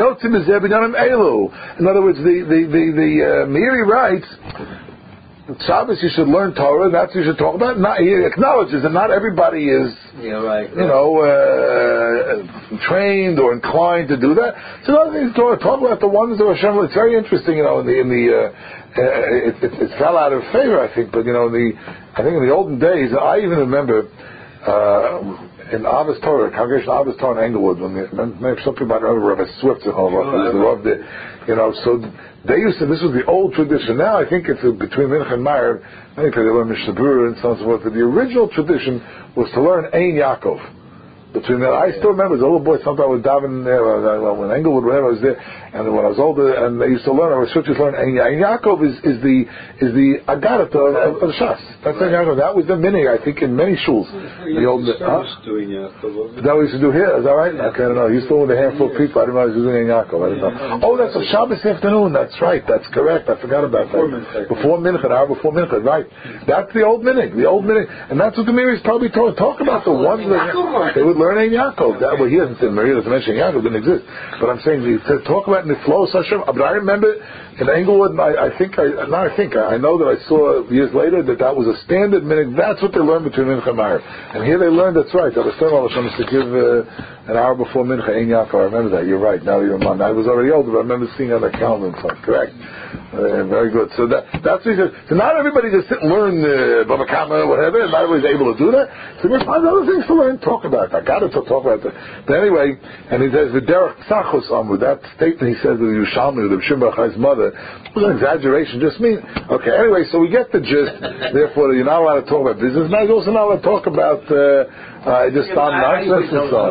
In other words, the the the, the uh, Meiri writes, Shabbos you should learn Torah. That's what you should talk about. Not, he acknowledges that not everybody is, yeah, right, you know, uh, trained or inclined to do that. So another thing to talk, talk about the ones of Hashem. It's very interesting, you know, in the in the uh, uh, it, it, it fell out of favor, I think. But you know, in the I think in the olden days, I even remember. Uh, in Ahavas Torah, Congregation Ahavas Torah in Englewood, when the, maybe some people might remember Rabbi Swift and all that, the, you know, so they used to, this was the old tradition. Now I think it's between Mincha and Meir, I think they learn Mishnah Berurah and so on and so forth, but the original tradition was to learn Ein Yaakov. Between that, I still remember as a little boy, sometimes I was davening there, well, when Englewood, whenever I was there, and when I was older, and they used to learn, I was switching to learn, and Yaakov is, is the is the Agadat of, of, of Shas. That's right. Yaakov. That was the minig, I think, in many shuls. The old, huh? Doing Yaakov. Is that what he used to do here? Is that right? Okay, I don't know. He used to with a handful of people. I didn't know he was doing Yaakov. I didn't know. Oh, that's a Shabbos afternoon. That's right. That's correct. I forgot about that. Before Mincha, an hour before Mincha, right? That's the old minig. The old minig. And that's what the Meiri is probably talking talk about. The ones that they would learn in Yaakov. That, well, he doesn't say, Maria doesn't mention Yaakov, didn't exist. But I'm saying, to talk about Niflos Hashem, but I remember in Englewood, I, I think, I, not I think, I know that I saw years later that that was a standard minute. That's what they learned between Mincha and Meir. And here they learned, that's right, that was Hashem to give uh, an hour before Mincha, Ein Yaakov. I remember that, you're right, now you're on. I was already older, but I remember seeing on the calendar and stuff, correct. Uh, very good. So that, that's what he says. So not everybody just sit and learn uh, Baba Kama or whatever, and not everybody's able to do that. So we find other things to learn, talk about. I got to talk about that. But anyway, and he says, the Derech Tzachos Amr, that statement he says with the Yerushalmi, the Shimon Bar Yochai's mother, was an exaggeration, just me. Okay, anyway, so we get the gist. Therefore, you're not allowed to talk about business. Now you're also not allowed to talk about uh, uh, just yeah, on nonsense and so on.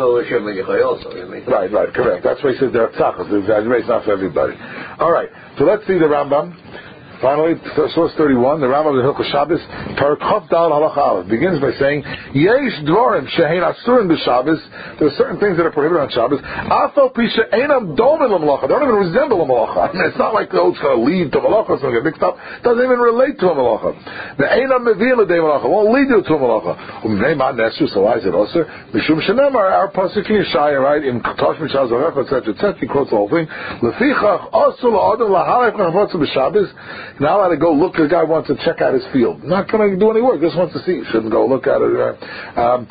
Right, right, correct. That's why he says Derech Tzachos, the exaggeration, not for everybody. All right, so let's see the Rambam. Finally, source thirty-one, the Rambam of the Hilchos Shabbos, Parakov Dal Halach Aleph, begins by saying, Yesh Dvorim Shehein Asurim B'Shabbos. There are certain things that are prohibited on Shabbos. Afal Pisha Einam Domin L'Malacha. They don't even resemble a Malacha. I mean, it's not like oh, it's going to lead to Malacha, it's going to get mixed up. It doesn't even relate to a Malacha. The Einam Mevil L'Dei Malacha won't lead you to a Malacha. Umnei Ma Nesru, so why is it also? Mishum Shenemar, our pasuk in Yeshaya, right? In Katosh Mishal Zaref, et cetera, et cetera. He quotes the whole thing. Lefichach Osu L'Adam L'Halef L'Chavotzu B'Shabbos. Now I let it go look. The guy wants to check out his field. Not going to do any work. Just wants to see. Shouldn't go look at it. Um,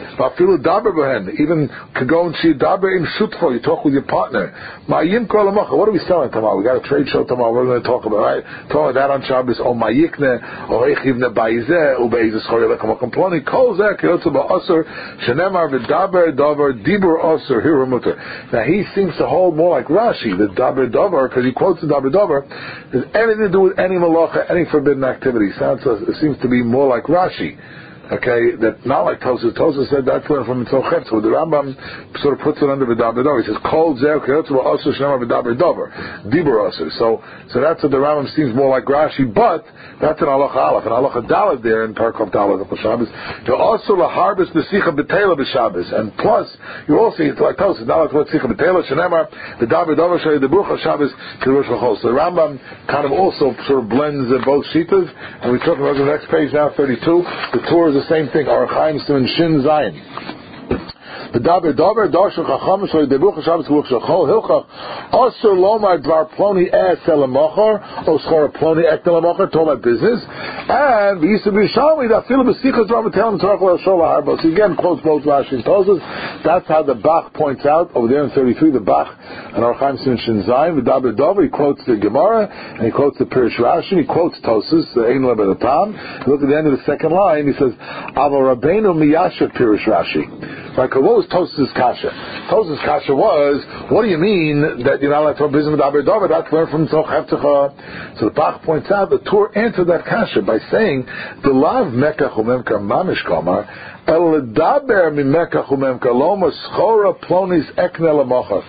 even could go and see daber in shutfo. You talk with your partner. What are we selling tomorrow? We got a trade show tomorrow. What are we going to talk about? Right? Talk about that on Shabbos. Oh mayikne. Oh echivne baizeh. Oh beizes choyelekam komploni. Kol zeh kiyotzu ba'asur. Shenemar v'daber davar dibur asur hiramuter. Now he seems to hold more like Rashi. The daber davar, because he quotes the daber davar. There's anything to do with any malacha, any forbidden activity. Sounds, it seems to be more like Rashi. Okay, that not like Tosas. Tosas said that's learned from Mitzvah Chetz. So the Rambam sort of puts it under V'daber Dover. He says, Kol Zer K'yotzu V'Osur Shnema V'daber Dover. Dibur Osur. So, so that's what the Rambam seems more like Rashi, but that's an Halacha Aleph. An Halacha Dalet there in Parkov Dalet of Shabbos. You also laharbis b'sicha b'teila b'Shabbos. And plus, you also, it's like Tosas, Dalet what sicha b'teila, Shnema, V'daber Dover, Shai Debucha Shabbos, K'rush V'chol. So the Rambam kind of also sort of blends uh, both shitas. And we're talking about the next page now, thirty-two. The Torah is the same thing. Arachaim Sim Shin Zayin. The daber daber darshan chacham shloy debuch Shabbos gebuch shachol hilchach asur lomar dvar ploni es elamachar or schor ploni ek elamachar to my business and the yisur b'shalmi that filu b'sichas dvar v'telam tzarach l'ashol laharbos. He again quotes both Rashi and Tosas. That's how the Bach points out over there in thirty-three. The Bach and Arachaim Sim Shin Zayin. The daber daber he quotes the Gemara and he quotes the Pirush Rashi. He quotes Tosas the Ein Lebedatam. Look at the end of the second line. He says Aval Rabbeinu miyashav Pirush Rashi. Right? What was Tosas' kasha? Tosas' kasha was, what do you mean that you're not allowed to have business with Daber Dover? That's learned from Tzok Heftecha. So the Bach points out the Torah answered that kasha by saying, the lav mekach umemka mamish kamar, el daber mimekach umemka loma schora plonis ekne lamacha.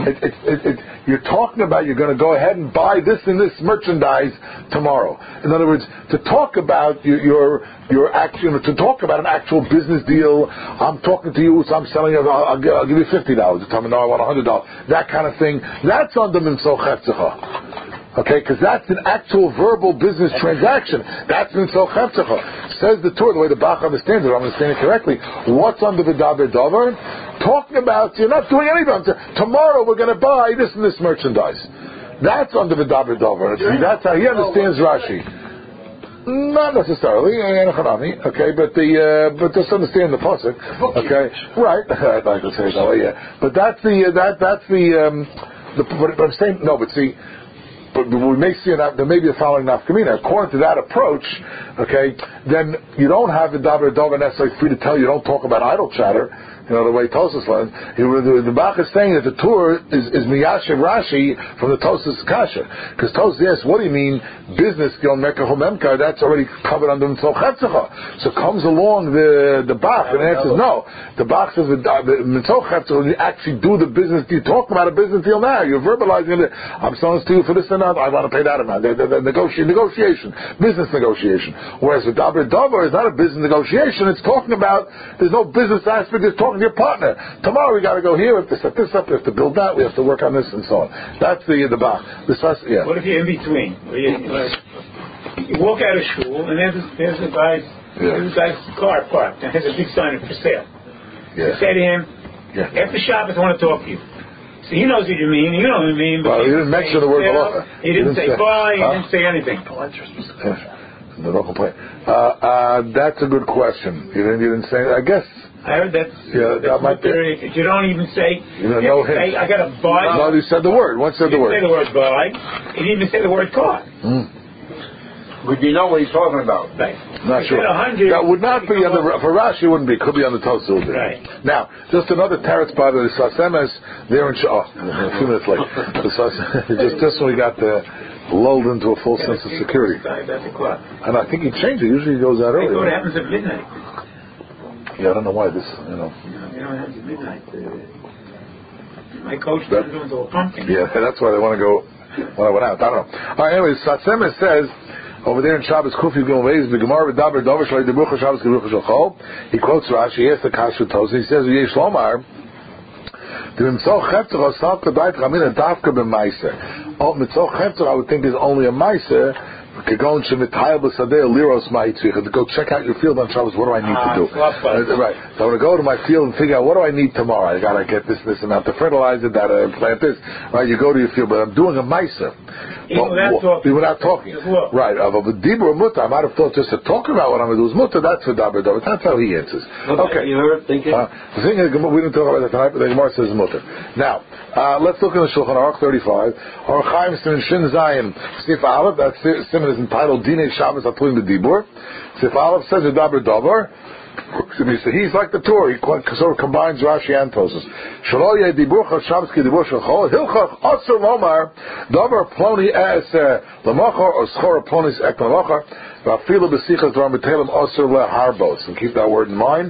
You're talking about you're going to go ahead and buy this and this merchandise tomorrow. In other words, to talk about your your, your action, to talk about an actual business deal, I'm talking to you, so I'm selling you, I'll, I'll, give, I'll give you fifty dollars. You tell me, no, I want one hundred dollars. That kind of thing. That's under Mitzvah Chetzecha. Okay, because that's an actual verbal business transaction. That's Mitzvah Chetzecha. Says the Torah, the way the Bach understands it, I'm understanding it correctly. What's under the Daber Dover? Talking about, you're not doing anything. Tomorrow we're going to buy this and this merchandise. That's under the Daber Dover. That's how he understands Rashi. Not necessarily, okay, but the uh, but just understand the pasuk, okay, right? I'd like to say it that way, yeah. But that's the uh, that that's the um, the. But, but I'm saying no, but see, but we may see an, there may be a following nafkamina. According to that approach, okay, then you don't have the daber dover necessarily free to tell you. Don't talk about idle chatter. You know, the way Tosas learned. The, the Bach is saying that the Torah is, is Miyashiv Rashi from the Tosas Kasha. Because Tosas asks, what do you mean, business, Gil Mekach Memka, that's already covered under Mitzvah Chetzecha. So comes along the the Bach and answers, no. The Bach says, the Mitzvah Chetzecha, you actually do the business deal. Talk about a business deal now. You're verbalizing it. I'm selling this to you for this and that. I want to pay that amount. The, the, the negotiation, negotiation, business negotiation. Whereas with Daber Dover, it's not a business negotiation. It's talking about, there's no business aspect. It's talking your partner. Tomorrow we got to go here. We have to set this up. We have to build that. We have to work on this and so on. That's the the Bach. This was, yeah. What if you're in between? You, like, you walk out of school and there's a, there's a guy's yeah. there's a guy's car parked and has a big sign for sale. Yeah. You say to him, yeah. after Shabbos I want to talk to you. So he knows what you mean. You know what I mean. But well, he didn't mention the word halacha. He, he didn't say buy. He huh? didn't say anything. Yeah. No complaint. Uh, uh, that's a good question. You didn't. You didn't say. I guess. I heard that's, yeah, that's that might be. You don't even say, you don't know him. Say, I got to buy. No, he said the word. Once said the word. He didn't say the word buy. He didn't even say the word car. Mm. Would you know what he's talking about? Right. Not sure. That would not be on the, for Rashi, it wouldn't be. It could be on the Tosas. Right. Now, just another teretz by the Sasemes there in, oh, a few minutes late. The just, just when we got the, lulled into a full yeah, sense of security. And I think he changed it. Usually he goes out early. What happens at midnight? Yeah, I don't know why this, you know. You know, it happens at midnight. Uh, my coach turns into a pumpkin. Yeah, that's why they want to go when I went out. I don't know. All right, anyways, Sasemes says, over there in Shabbos, Kufi Gimel Beis, the Gemara V'daber Dover Shalei Debucha Shabbos Gerucha Shalchol. He quotes Rashi. He asks the Kasha Tosas. He says, "Yesh Lomar, the Mitzvah Chetzecha Sal Kedayt Chamina Davka B'Maiser." Oh, Mitzvah Chetzecha, I would think, is only a Maiser. To go check out your field on Shabbos. What do I need ah, to do? Uh, right. So I want to go to my field and figure out what do I need tomorrow. I gotta get this, this amount to fertilize it, that uh, plant this. Right. You go to your field, but I'm doing a meiser. Even without talking. Without talking. Right. Of a dibur mutter, I might have thought just to talk about what I'm going to do is mutter. That's for daber dover. That's how he answers. Okay. You heard thinking. Uh, the thing is, we didn't talk about that tonight, but the Gemara says mutter. Now, uh, let's look in the Shulchan Aruch thirty-five. Or Chaim Shin Zayin Sif Aleph. That's Sim Simon is entitled Dinei Shabbos Atluim B'Dibur. Sif Aleph says Daber Davar. So he's like the Torah. He sort of combines Rashi and Tosas. Shelo Yeh Dibur Chol Shabbos Ki Dibur Shel Chol. Hilchach Asur Lomar Davar Ploni Eser Lamachar or Schor Ploni Ek Lamachar. Vafilu B'Sichas Dvar B'Telem Asur LeHarbos. And keep that word in mind.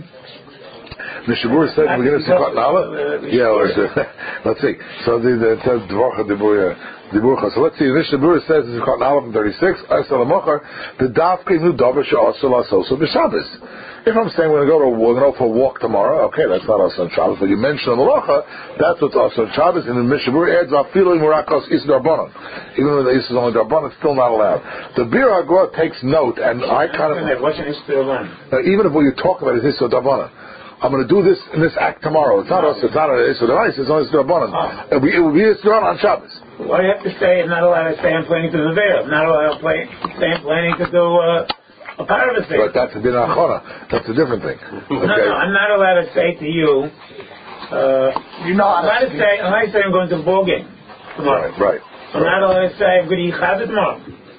Mishabur said we're going to see Nala. Yeah, let's see. So the, the, it says Dvorcha Dibur Diburcha. So let's see. Mishabur says it's called Nala from thirty-six. Asur Lamachar the Dafke Nu Davar She'asur LaSoso B'Shabbos. If I'm saying we're going to go to we're going to go for a walk tomorrow, okay, that's not Asur Shabbos. But you mentioned the Malacha, that's what's Asur Shabbos. And the Mishabur adds Vafilu Murakos Is Darbanan. Even when the Is is only Darbanan, it's still not allowed. The Bir Agor takes note, and I kind of what's an Is Darbanan? Even if what you're talking about is Is Darbanan. I'm going to do this in this act tomorrow. It's not us. It's not a Issur D'Oraisa. It's only Issur D'Rabbanan. It will be, it will be Issur D'Rabbanan on Shabbos. Well, you have to say I'm not allowed to say I'm planning to the veil. I'm not allowed to play, say I'm planning to do uh, a part of the thing. But that's a Din Achona. That's a different thing. Okay? No, no, I'm not allowed to say to you. Uh, You're not. I'm allowed to say. I'm allowed to say I'm going to the ball game tomorrow. Right, right. I'm right. not allowed to say I'm going to eat Chabad tomorrow.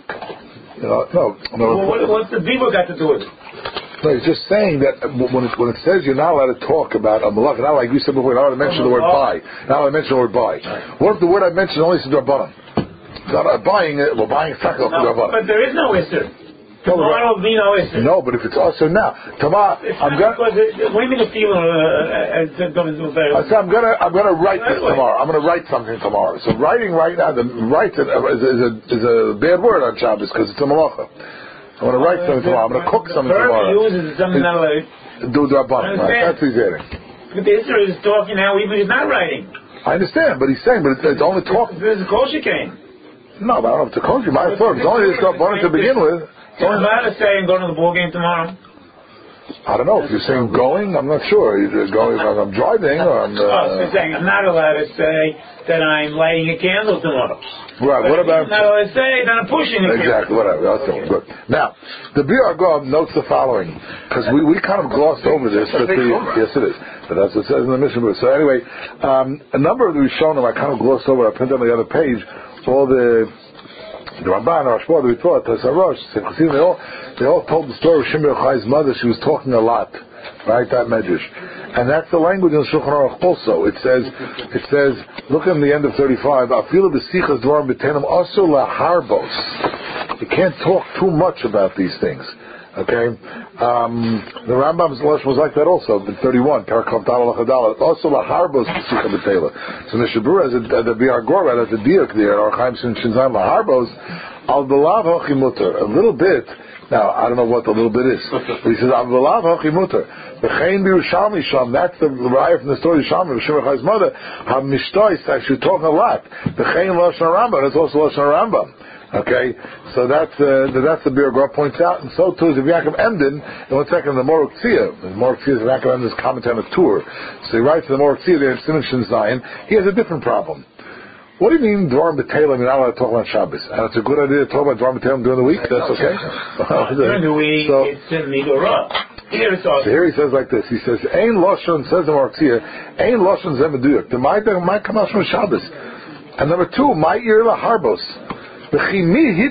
You know, no, no. Well, what, what's the Bible got to do with it? No, he's just saying that when it, when it says you're not allowed to talk about a malach, not like you said before, you're not allowed to mention the word buy. Not allowed to mention the word buy. What if the word I mentioned only is D'Rabbanan? Not uh, buying it, well, buying a sackle no, D'Rabbanan. But there is no Issur. Tomorrow will be no Issur. No, but if it's also now, tomorrow, I'm gonna. Because it, what do you mean the feeling? Uh, uh, going to I said I'm gonna I'm gonna write this tomorrow. I'm gonna write something tomorrow. So writing right now, the write is a, is a, is a bad word on Shabbos because it's a malacha. I'm going to write something tomorrow. I'm going to cook something tomorrow. The verb he uses is something not like... Do D'Rabbanan, right? That's what he's adding. But the Issur is talking now even if he's not writing. I understand, but he's saying, but it's, it's only talking. There's a kol shekain. No, but I don't know if it's a kol shekain. My thought, it's only D'Rabbanan to begin with. You're allowed to say I'm going to the ball game tomorrow. I don't know. If you're saying going, I'm not sure. You're going, I'm driving or I'm... Uh, oh, so you're saying I'm not allowed to say that I'm lighting a candle tomorrow. Right, but what about... I'm not allowed to say that I'm pushing a Exactly, candle. whatever. That's okay. Good. Now, the Bir Agov notes the following, because we, we kind of glossed over this. But the, yes, it is. But that's what it says in the mission book. So anyway, um, a number of the Rishonim I kind of glossed over. I printed on the other page all the... The Ramban, the Rashba, the Ritva, Tasarosh, they all they all told the story of Shimon Yochai's mother. She was talking a lot, right? That medrash, and that's the language in Shulchan Aruch also. It says, it says, look at the end of thirty-five. Afilu b'sichas dvarim b'tenim asur laharbos. You can't talk too much about these things. Okay, um, the Rambam's lashon was like that also. In thirty-one, Parakov Dala Lachadala, also laharbos b'sicha b'tela. So the Shabur has a, the Biur Gora has a diuk there, or Chaim Shinzan laharbos al belav hachimuter. A little bit. Now I don't know what the little bit is. But he says al belav hachimuter. B'chein b'Yerushalmi sham. That's the raya from the story of Shami, Shimon Chai's mother. Ha mishtois. Actually talking a lot. B'chein lashon Rambam. It's also lashon Rambam. Okay, so that's uh, that's the Biur Gora points out, and so too is the Yaakov Emden. In one second, the Moruk Tzia, the Moruk Tzia is the Yaakov Emden's commentary on the tour. So he writes to the Moruk Tzia there in Simon Shin Zion. He has a different problem. What do you mean Dvarim B'Teilim? You're not allowed to talk about Shabbos, and it's a good idea to talk about Dvarim B'Teilim during the week. That's okay. During the week, so, it's in Midorah. Here it's also. So here he says like this. He says, "Ein Lashon," says the Moruk Tzia, "Ein Lashon Zemeduyuk." The might might come out from Shabbos. And number two, my ear laharbos. Who says you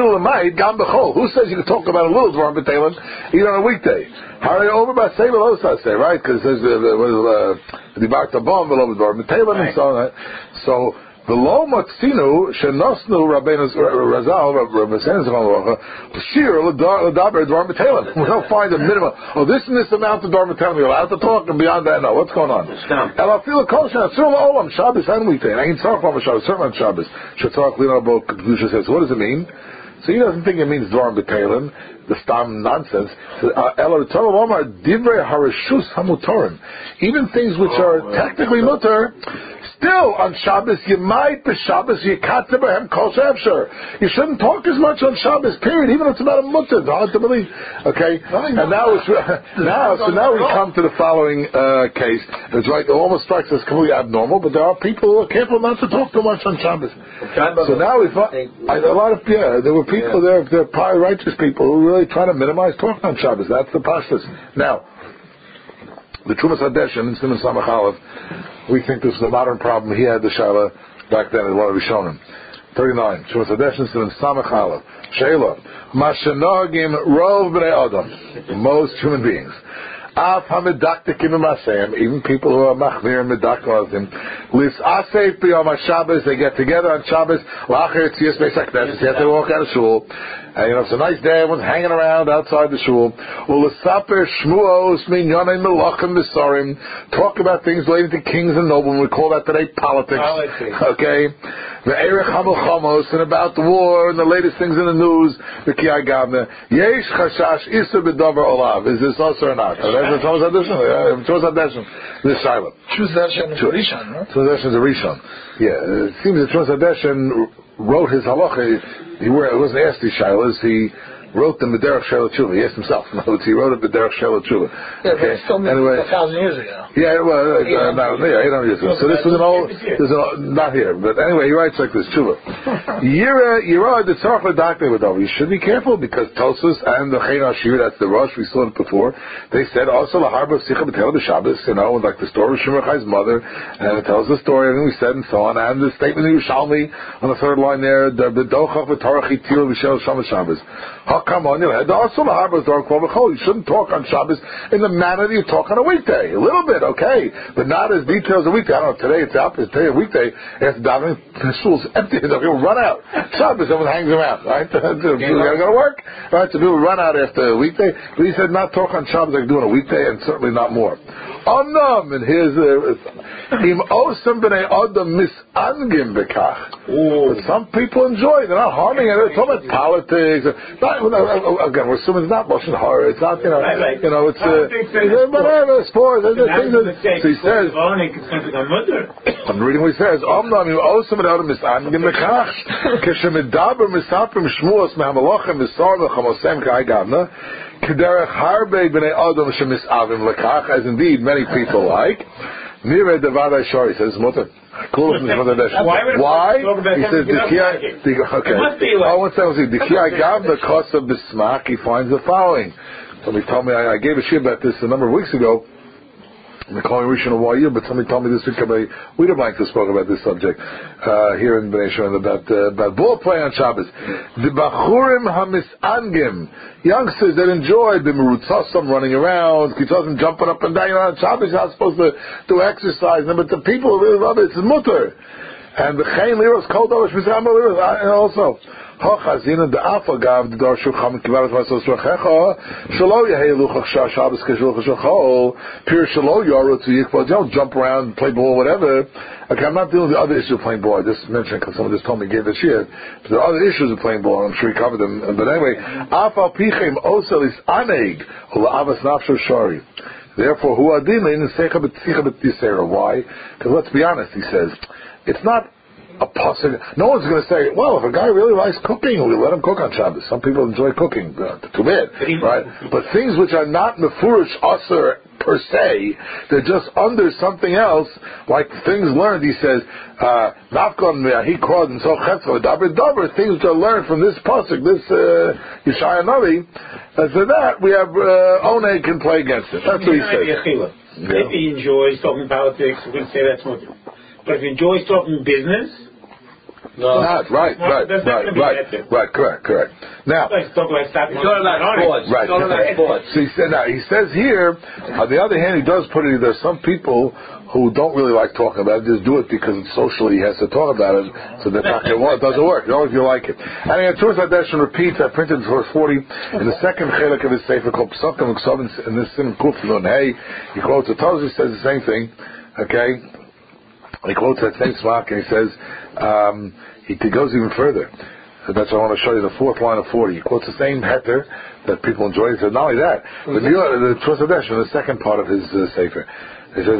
can talk about a little Dvarim B'Teilim even on a weekday? Hurry over by say right? Because it says the Dibar Tabam below Dvarim B'Teilim and so on. So below Matzinu Shenosnu Rabbeinu Razal Rabbeinu Shir L'Daber Dvarim B'Teilim. We don't find a minimum. Oh, this and this amount of Dvarim B'Teilim. You're allowed to talk, and beyond that, no. What's going on? And I feel a kosher. Asur Olam Shabbos and weekday. I ain't talking about Shabbos. Certainly on Shabbos. Shetzarach Lino Kedusha says. What does it mean? So he doesn't think it means Dvarim B'Teilim, the stam nonsense. Ela Torah Omar Divrei Harishus Hamutorim. Even things which are technically mutter. Still, on Shabbos, you might, be Shabbos, you can't behem kol she'efshar. You shouldn't talk as much on Shabbos, period, even if it's about a mutter. It's hard to believe. Okay? And now, it's, now so now we come to the following uh, case. It's right, it almost strikes us completely abnormal, but there are people who are careful not to talk too much on Shabbos. So now we find, a lot of, yeah, there were people there, there are pious, righteous people who really try to minimize talking on Shabbos. That's the pashtus. Now, the Trumas Hadeshin in Simon Samach Aleph, we think this is a modern problem. He had the Shaila back then as one of Rishonim. thirty-nine. Trumas Hadeshin Siman Samach Aleph. Sheila. Mashenogim Rov B'nei Adam. Most human beings. Af hamedaktik in the masayim, even people who are machmir and medaktim. Lis asay b'yom Shabbos, they get together on Shabbos. Lacher tziyas beis hakneses, they have to walk out of shul. And you know, it's a nice day, everyone's hanging around outside the shul. Ulesaper shmuos minyanim melachim misarim. Talk about things relating to kings and noblemen. We call that today politics. politics. Okay. The erech hamilchamos, and about the war and the latest things in the news. The kiyai gavna. Yesh chashash iser b'davar olav. Is this us or not? That's Trumas Hadeshin. Trumas Hadeshin. This silent. Trumas Hadeshin is a Rishon, right? Trumas Hadeshin is a Rishon. Yeah. It seems that Trumas Hadeshin wrote his halacha. He wasn't asked these shilas. He wrote them B'derech Shelo Tshuva. He asked himself. No, he wrote it B'derech Shelo Tshuva. Yeah, okay. But still anyway, a thousand years ago. Yeah, well, uh, uh, not, yeah, eight hundred years ago. So this was an old, this is an, not here. But anyway, he writes like this, Tshuva. Yira, Yira, the Tzarech L'Dakei V'dov. You should be careful because Tosus and the Chein Ashir, that's the Rosh, we saw it before, they said also L'Harba Sicha B'Tel B'Shabbos, you know, like the story of Shimon Chai's mother, and it tells the story, and we said and so on, and the statement of Yerushalmi on the third line there, the B'Dochach V'Torach Yitil V'Shel Shama Shabbos. How come on your head? Also L'Harba Dorach V'Chol. You shouldn't talk on Shabbos in the manner that you talk on a weekday. A little bit, okay, but not as detailed as a weekday. I don't know, today it's out, today a weekday, after davening, the school's empty, people run out. Shabbos, everyone hangs around, right? People gotta go to work, right? So people run out after a weekday. But he said not talk on Shabbos like doing a weekday, and certainly not more. Omnam, and here's Im Osam B'nei Adam Misangim Bekach. But some people enjoy it. They're not harming it. They're talking about politics. Not, again, we're assuming it's not Lashon Hara. It's not, you know, right, right. you know, it's uh, whatever, sports. Things that, so he says, I'm reading what he says. Omnam Im Osam B'nei Adam Misangim Bekach. Keshemidaber Misapim Shmuos Mehamalochem Misar V'Chamosem K'ai Gavna. K'derech Harbe B'nei Adam Shemisavim Lekach, as indeed many people like. Nire Devadai Shari says, Mutter. Cool. Why? He says, Dikiai. Okay. Oh, one second. Dikiai Gav the Kosa Bismach. He finds the following. Somebody told me, I, I gave a shit about this a number of weeks ago. They're calling Rishon of Y U, but somebody told me this week about we don't like to spoke about this subject uh, here in Bnei Shon about uh, about ball play on Shabbos. The bachurim hamisangim, youngsters that enjoy the merutzasim running around, kitzasim jumping up and down. You know, on Shabbos you're not supposed to do exercise, but the people who really love it, it's mutter. And the chayin liros kol dorish mizram liros, and also. Hachazina the Alpha Gav the Darshu Cham Kivarat Vasos Rachecha Shalo Yehelu Chachsha Shabbos Keshul Chachol Pir Shalo Yaru to Yikvot. Don't jump around, play ball, whatever. Okay, I'm not dealing with the other issue of playing ball. I just mentioned because someone just told me gave this year. But there are other issues of playing ball. I'm sure he covered them. But anyway, Afal Pichem Osel is Aneg Ula Avas Nafsho Shari. Therefore, Hu Adin Lein Secha B'Tzicha B'Tisera. Why? Because let's be honest, he says, it's not a possible. No one's going to say, well, if a guy really likes cooking, we let him cook on Shabbos. Some people enjoy cooking. Uh, too bad, right? But things which are not mefurish aser per se, they're just under something else, like things learned. He says, "Nafkon he called and so chetzva daber daber." Things which are learned from this pasuk, this Yeshaya Navi. And so that we have uh, Oneg can play against it. That's what he says. Yeah. If he enjoys talking politics, we can say that's what. But if he enjoys talking business. No, not right, right, right, right, right, right, correct, correct. Now, let's talk about stopping. Right. So he said, now he says here. On the other hand, he does put it. There's some people who don't really like talking about it. Just do it because it's socially he has to talk about it. So they're not going to want it. Doesn't work. Only if you like it. And again, Trumas Hadeshin repeats. I printed verse forty in the second chelik of his sefer called Psakim Ksavin in this Sim Kuf Nun Hey. He quotes the Torah. He says the same thing. Okay. He quotes that same smack and he says. Um, He goes even further. So that's why I want to show you the fourth line of forty. He quotes the same heter that people enjoy. He said, not only that, but the Trumas Hadeshin, the second part of his uh, sefer. He says,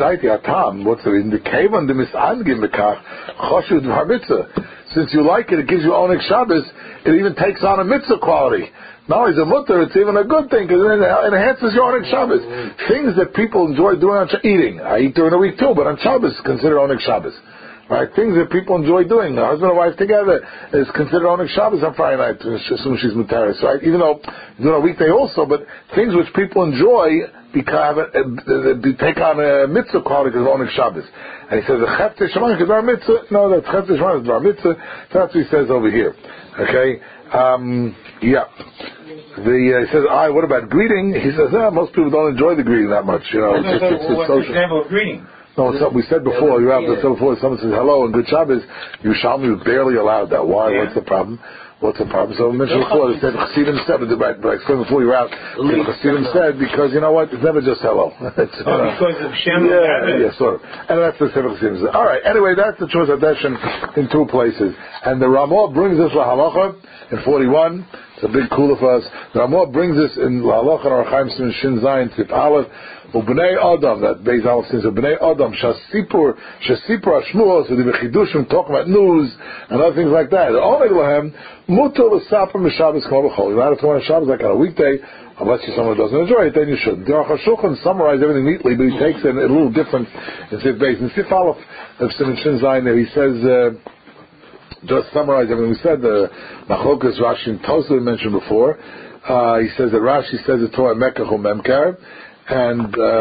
what's the reason? The kavan the misangim bekach choshu d'var mitzvah. Since you like it, it gives you onik Shabbos. It even takes on a mitzvah quality. Not only is a mutter, it's even a good thing because it enhances your onik Shabbos. Things that people enjoy doing on Shabbos. Eating. I eat during the week too, but on Shabbos, consider onik Shabbos. Right, things that people enjoy doing, the husband and wife together, is considered on Shabbos on Friday night, assume she's mutaris, right? Even though you do it on a weekday also, but things which people enjoy become uh, uh, take on a mitzvah quality because of Oneg Shabbos. And he says the Chetz Shemaim is Dvar Mitzvah. No, that Chetz Shemaim is Dvar Mitzvah. That's what he says over here. Okay, um, yeah. The uh, he says, "I. What about greeting?" He says, eh, "Most people don't enjoy the greeting that much. You know, it's, it's, it's, it's what's social." the example of greeting? No, it's, we said before. You have to say before. Someone says hello and good Shabbos. You Shalmi was barely allowed that. Why? Yeah. What's the problem? What's the problem? So we mentioned before. They said Chassidim said, right? But I explained before you were out. Chassidim said because you know what? It's never just hello. It's, oh, uh, because of Shem. Yeah, yeah, sort of. And that's the same Chassidim said. All right. Anyway, that's the Chuvas Hadeshen in two places. And the Ramah brings us la halacha in forty-one. It's a big kula for us. The Ramah brings us in la halacha and Archaim Sin Shin Zayin Tip Aleph. Ubnei Adam, that Beis Aleph says, Ubnei Adam, Shasipur, Shasipur Ashmuos, with the Bechidushim, talking about news, and other things like that. Oneg Lahem, Muto L'Sapar M'Shabbos Kol B'chol. You're not to talk about Shabbos like on a weekday, unless you're someone who doesn't enjoy it, then you should. The Aruch HaShulchan summarizes everything neatly, but he takes it a little different in Sif Beis. In Sif Aleph of Simon Shin Zayin, there he says, uh, just summarize everything we said, the Machlokas Rashi and Tosah we mentioned before. Uh, he says that Rashi says the Torah Mekach or Memkar, and uh,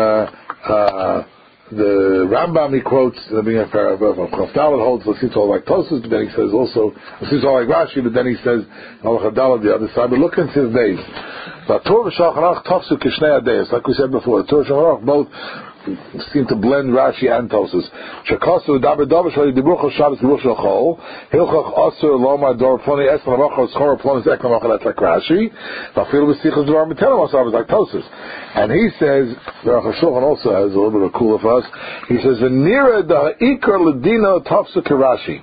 uh, the Rambam he quotes the beginning of paragraph of Chavdalet holds the seems all like Tosfos, but then he says also it seems all like Rashi, but then he says Al Chadalah the other side. But look into his days. The Torah Shulchan Aruch Tafsu Kishnei Adayos, like we said before. The Torah Shulchan Aruch both seem to blend Rashi and Tosfos. Shekasu Daber Daber Shali Dibuch Shabbos Dibuch Shachol Hilchach Asur Lomar Dor Ploni Eslam Rachos Chor Ploni Zeklam Rachos. That's like Rashi. Vafil B'Sichos Dvar Mitelam Asav is like Tosfos. And he says the Aruch HaShulchan also has a little bit of cool for us. He says the Nira Da Ikar Ledina Tafsu Kirashi.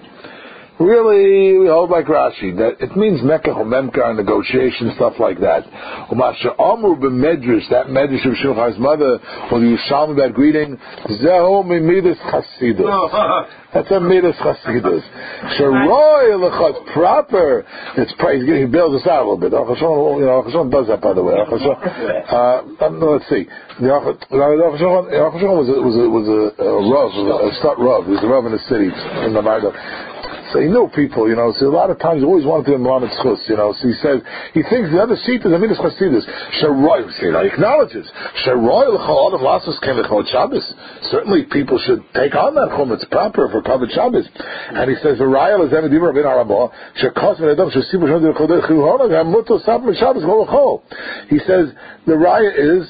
Really, we hold like Rashi that it means mekach or memkar, negotiation, stuff like that. Umasha amru b'medrash, that medrash of Shulchan's mother, or the Yushalmi about greeting, zehu mimidas chasidus. That's a midas chasidus. Sheroy lechas proper. It's praise. He bails us out a little bit. Aruch HaShulchan, you know, Aruch HaShulchan does that, by the way. Aruch HaShulchan, uh, let's see. The Aruch HaShulchan was a, was a, was a, a rav, a stat rav. He was a rav in the city in the Marda. So he knew people, you know, so a lot of times he always wanted to be Melamed Schus, you know, so he says, he thinks the other sheet is a Midas Chasidus. Sheroy, he acknowledges, Sheroy l'chol adam lasos ken l'chol Shabbos. Certainly people should take on that chum, it's proper for Kavod Shabbos. And he says, V'rayel is enidim rabin arabah, shekos v'nedam shesibu shon d'chol d'chol ha'muto sapim Shabbos kol l'chol. He says, the raya is,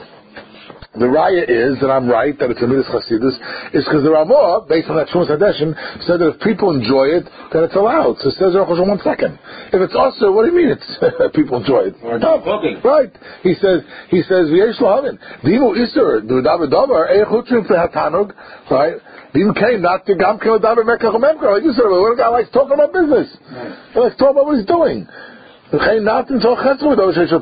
the raya is that I'm right, that it's a midas chasidus, is because the Ramah, based on that Shumas Hadeshen, said that if people enjoy it, then it's allowed. So it says Aruch HaShulchan one second. If it's also, what do you mean it's people enjoy it? No, right. He says, he says, V'yesh lohavin. Dimu isur, du davar davar, eich utrim flehatanug, right? Dim came not to gam kel davar mekach memkar. Like you said, what a guy likes talking about business. He likes talking about what he's doing. Not until Chetzim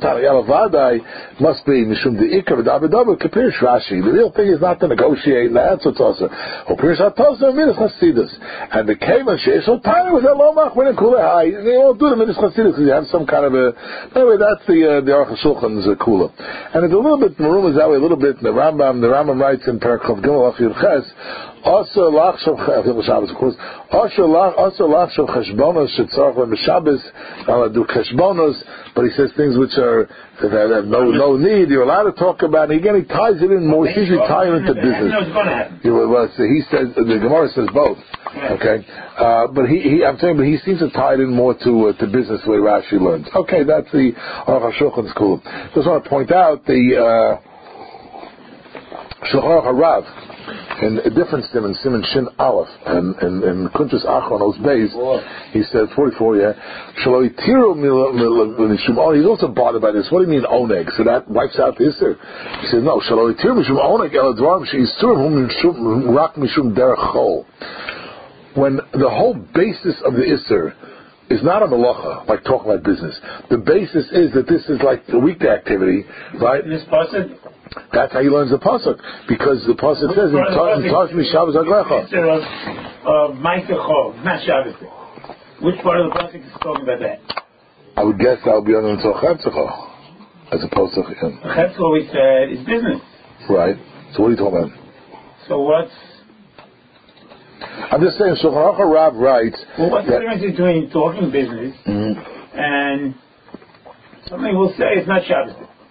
must be Mishum the Ikar Dabar Dabar Kapirish Rashi. The real thing is not to negotiate. That's what's also. Opirish Hatosa Midas Chasidus. And the Kavan Sheishol Tani was a Lomach when it Kula High. They all do the Midas Chasidus because you have some kind of a. Anyway, that's the uh, the Aruch HaShulchan's uh, Kula. And it's a little bit Marum is that way. A little bit. The Rambam the Rambam writes in Parakhov Gimel Achir Ches. Also, lachshav Shabbos, of course. Also, lachshav cheshbonos shetzarach le'Shabbos. I'll do cheshbonos, but he says things which are that have no no need. You're allowed to talk about. And again, he ties it in more. He seems to tie it into business. You know, well, so he says the Gemara says both. Okay, uh, but he, he I'm saying, but he seems to tie it in more to uh, to business the way Rashi learns. Okay, that's the Aruch HaShulchan school. Just want to point out the uh, Shulchan Aruch Harav. In a different Simon, Simon Shin Aleph, and in, in Kuntres Achron, those days, he said, forty-four, yeah, Shaloi Tiru Mishum Oneg. He's also bothered by this. What do you mean Oneg? So that wipes out the Isser. He said, no, Shaloi Tiru Mishum Oneg Eladvarim She'isurim Rak Mishum Derech Chol. When the whole basis of the Isser is not a malacha, like talking about business. The basis is that this is like a weekday activity, right? In this pasuk? That's how he learns the pasuk, because the pasuk says in Tosh Mi Shabbos Aglecha. Of Ma'aseh, not Shabbos. Which part of the pasuk is talking about that? I would guess that would be under Tzol Chetzecha, as opposed to Chim. Chetzecha we said is business. Right. So what are you talking about? So what's? I'm just saying. Shulchan Aruch Harav writes. Well, what's the difference between talking business mm-hmm. and something we'll say it's not Shabbos?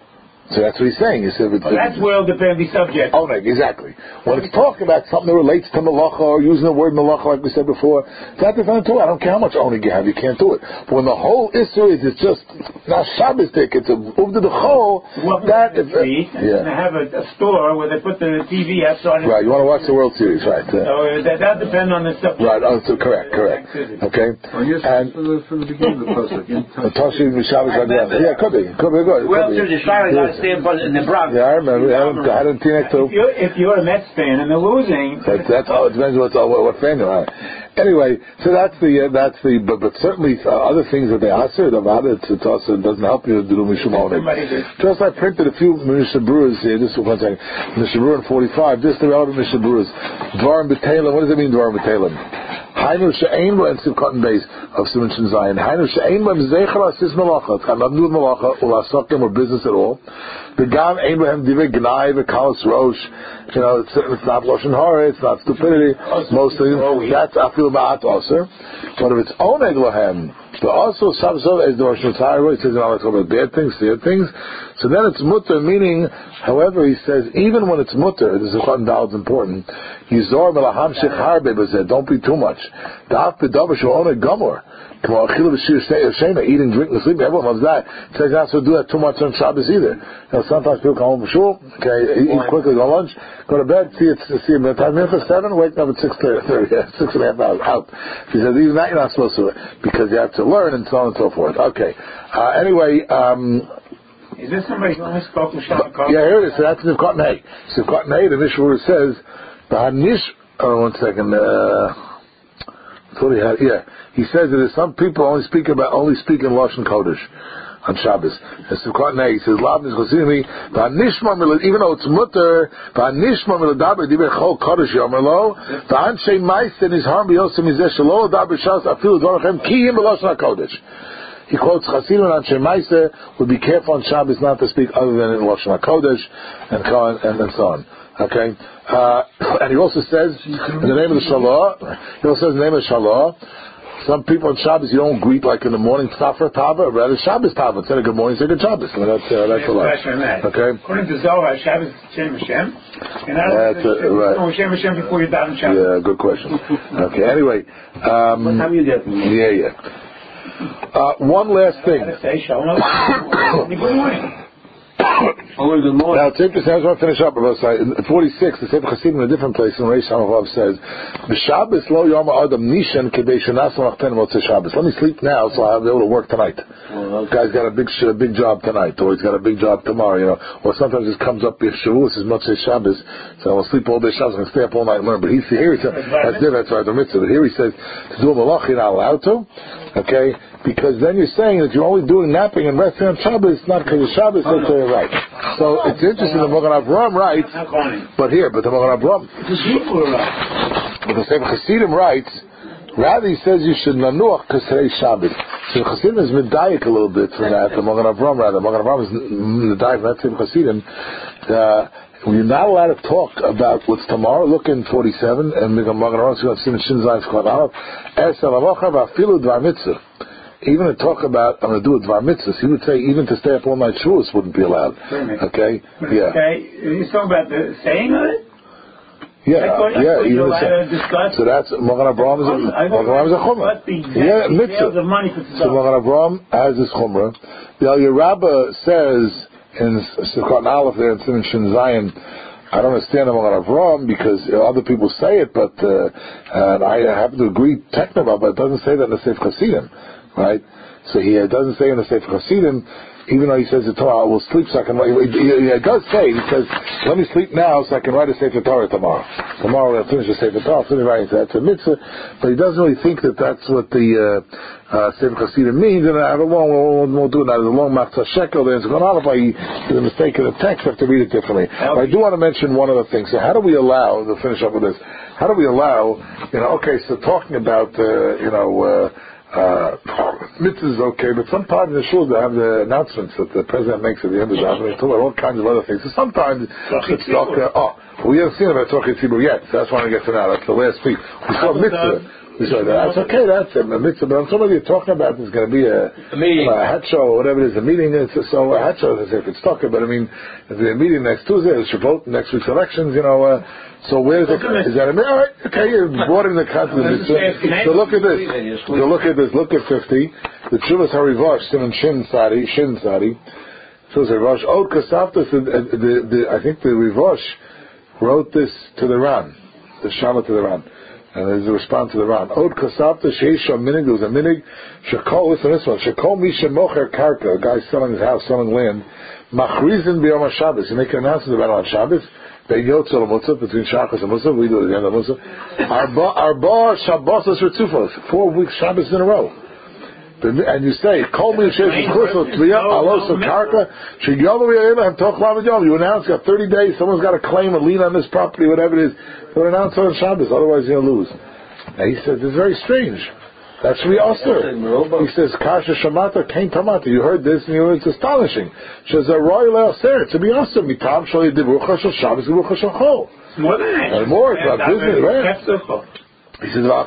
So that's what he's saying. He said, well, that's where it'll depend on the subject. Oh, no, exactly. When it's talking about something that relates to malacha or using the word malacha, like we said before, that's different too. I don't care how much onig you have, you can't do it. But when the whole issue is, it's just not Shabbos stick, it's a uvda the chol. That is street, and yeah. They have a, a store where they put the T V outside. Right. You want to watch the World Series, right? Uh, so that that depends on the subject. Right. Oh, so correct, correct. Okay. Well, yes, and from the, from the beginning of the pasuk. Toshi Shabbos Raglan. Yeah, could be, could be good. Well, there's a Shabbos got to stand in the Bronx. Yeah, I remember. I had, had a teenage too. If you're, if you're a Mets fan and they're losing, that's, that's all. It depends what what, what fan you are. Anyway, so that's the uh, that's the but but certainly uh, other things that they answer about it. It's also it doesn't help you to do mishum onig. Just I printed a few Mishnah Brewers here. Just one second. Mishnah Brewer in forty-five. Just the relevant Mishnah Brewers. Dvarim b'Talem. What does it mean, Dvarim b'Talem? Hainu she'ein bo and Sivkot base of Simon Zion. Hainu she'ein bo zecher asis malacha. It's got nothing to do with malacha or asakim or business at all. The gam ein bohem divrei gnai v'kalas rosh. You know, it's, it's not lashon hara. It's not stupidity. Mostly that's afil ba'at also. But if it's oneg lahem, but also sabsov as the rosh hashanah, he says in Allah about bad things, bad things. So then it's mutter, meaning, however, he says even when it's mutter, this is what is important. Yizor melaham shich harbe b'zeh. Don't be too much. Da'af b'davar shu oneg gamor. Eating, drinking, sleeping, everyone loves that. It says not to do that too much on Shabbos either. You know, sometimes people come home from shul, okay, eat, eat quickly, go lunch, go to bed, see it, see it time for seven, wake up at six thirty, six and a half hours out. He says even that you're not supposed to, because you have to learn and so on and so forth. Okay. Uh, anyway, um, is this somebody who only spoke with Shabbos? Yeah, here it is. So that's Sivkot Hey. Sivkot Hey, the Mishnah says, Bahanish, oh, one second, uh, He, had, yeah. he says that there's some people only speak about only speak in Lashon Kodesh on Shabbos. And Sivkot Nei, he says, "Lav nishchosimi v'anishma even though it's mutter v'anishma miladaber diber chol Kodesh yomer lo v'anshei ma'asen is harm b'yosem mizeh shelo daber shas afilu dvarachem kiyim b'Lashon HaKodesh." He quotes Chasidim and Anshe Ma'aser would be careful on Shabbos not to speak other than in Lashon HaKodesh and and, and so on. Okay, uh, and he also says in the name of the Shalah. He also says in the name of Shalah. Some people on Shabbos you don't greet like in the morning Tzafar Tava, rather Shabbos Tava. Instead of good morning, say good Shabbos. I mean, that's uh, that's a lot. Okay. According to Zohar, Shabbos is Shem Hashem. And I don't know right. Shem Hashem before you daven Shabbos. Yeah, good question. Okay. Anyway, um, what time you get? Yeah, yeah. Uh, one last thing. Say Shalom. Good morning. Oh, good morning. Now, take this. I just want to finish up about forty-six. The Sefer Chassidim in a different place in Reish Hamavav says, "B'Shabbos lo yom adam nishan kedei shenas l'machten motzei Shabbos." Let me sleep now, so I'll be able to work tonight. Well, okay. Guy's got a big, a big job tonight, or he's got a big job tomorrow. You know, or sometimes it comes up if Shavuos is motzei Shabbos, so I'll sleep all day Shabbos and stay up all night and learn. But he's here. He says that's different. That's right, the mitzvah. But here he says to do a malach you're not allowed to. Okay. Because then you're saying that you're only doing napping and resting on Shabbos, not because of Shabbos, that's oh, no. right. So it's interesting, the Magen Avraham writes, but here, but the Magen Avraham, but the Sefer Chassidim writes, rather he says you should nanuach because today's Shabbos. So Chassidim is medayik a little bit from that, the Magen Avraham rather. Magen Avraham is medayik from that Sefer Chassidim. Uh, You're not allowed to talk about what's tomorrow. Look in forty-seven, and Magen Avraham says, even to talk about, I'm going to do a Dvar Mitzvahs, he would say even to stay up all night Shavuos wouldn't be allowed. Okay? Yeah. Okay. Are you talking about the saying of it? Yeah, thought, yeah, even the So that's, Magen Avraham is a, Magen Avraham is a Chumrah. Yeah, Mitzvah. So Magen Avraham has this Chumrah. The Aliyah Rabbah says in Sivkot Aleph there in Simon Shin Zion, I don't understand the Magen Avraham because you know, other people say it, but uh, and I happen to agree technically, but it doesn't say that in the Sefer Chassidim. Right? So he uh, doesn't say in the Sefer Chassidim, even though he says the Torah, I will sleep so I can write. He, he, he does say, he says, let me sleep now so I can write a Sefer Torah tomorrow. Tomorrow I'll finish the Sefer Torah, I'll finish writing, so that's a mitzvah. But he doesn't really think that that's what the uh, uh, Sefer Chassidim means, and I have a long, we'll, we'll do it now. There's a long Machzah Shekel there, and it's going on. If I did a mistake in the text, I have to read it differently. But I do want to mention one other thing. So how do we allow, to finish up with this, how do we allow, you know, okay, so talking about, uh, you know, uh, Uh, mitzvahs is okay, but sometimes in the shul they have the announcements that the president makes at the end of the job, and they talk about all kinds of other things. So sometimes it's talk. Uh, oh, we haven't seen about talking tzibur yet. So that's why I get to now. That's the last week. We saw mitzvah. So that's okay. That's a mitzvah. But I'm somebody you're talking about is going to be a, a meeting, a hat show or whatever it is, a meeting. It's, so a hat show is if it's talking. But I mean, if there's a meeting next Tuesday, there's Shavuot, next week's elections. You know, uh, so where is it? Is that a all right? Okay, you're broadening the concept of mitzvah. So look at this. So look at this. Look at fifty. The Chuvas Harivash, Simon Shin Sadi, Shin Sadi. So the Rivash, Od Kasaftas, the, the, the, I think the Rivash wrote this to the Ran, the Shama to the Ran, and there's a response to the Ran. Od Kasaftas, Sheisha Minig, there was a Minig, Shekol, listen to this one, Shekol Misha Mocher Karka, a guy selling his house, selling land, Machrizin B'yom HaShabbos, you make an announcement about it on Shabbos, Be'yot Tzol HaMutzah, between Shachas and Mutzah, we do it at the end of Mutzah, Arba Shabbos Ritzufos, four weeks Shabbos in a row. And you say, "Call me You announce got thirty days. Someone's got a claim, a lien on this property, whatever it is. They'll announce it on Shabbos. Otherwise, you're gonna lose." And he says, "This is very strange. That should be usher." He says, "Kasha Shamata Kain Tamata." You heard this, and you know, it's astonishing. She says, "A royal ser to be usher. Mitam Shali Dibrucha Shal Shabbos Dibrucha Shal Chol." More than that. And more, it's about business, right? He says, and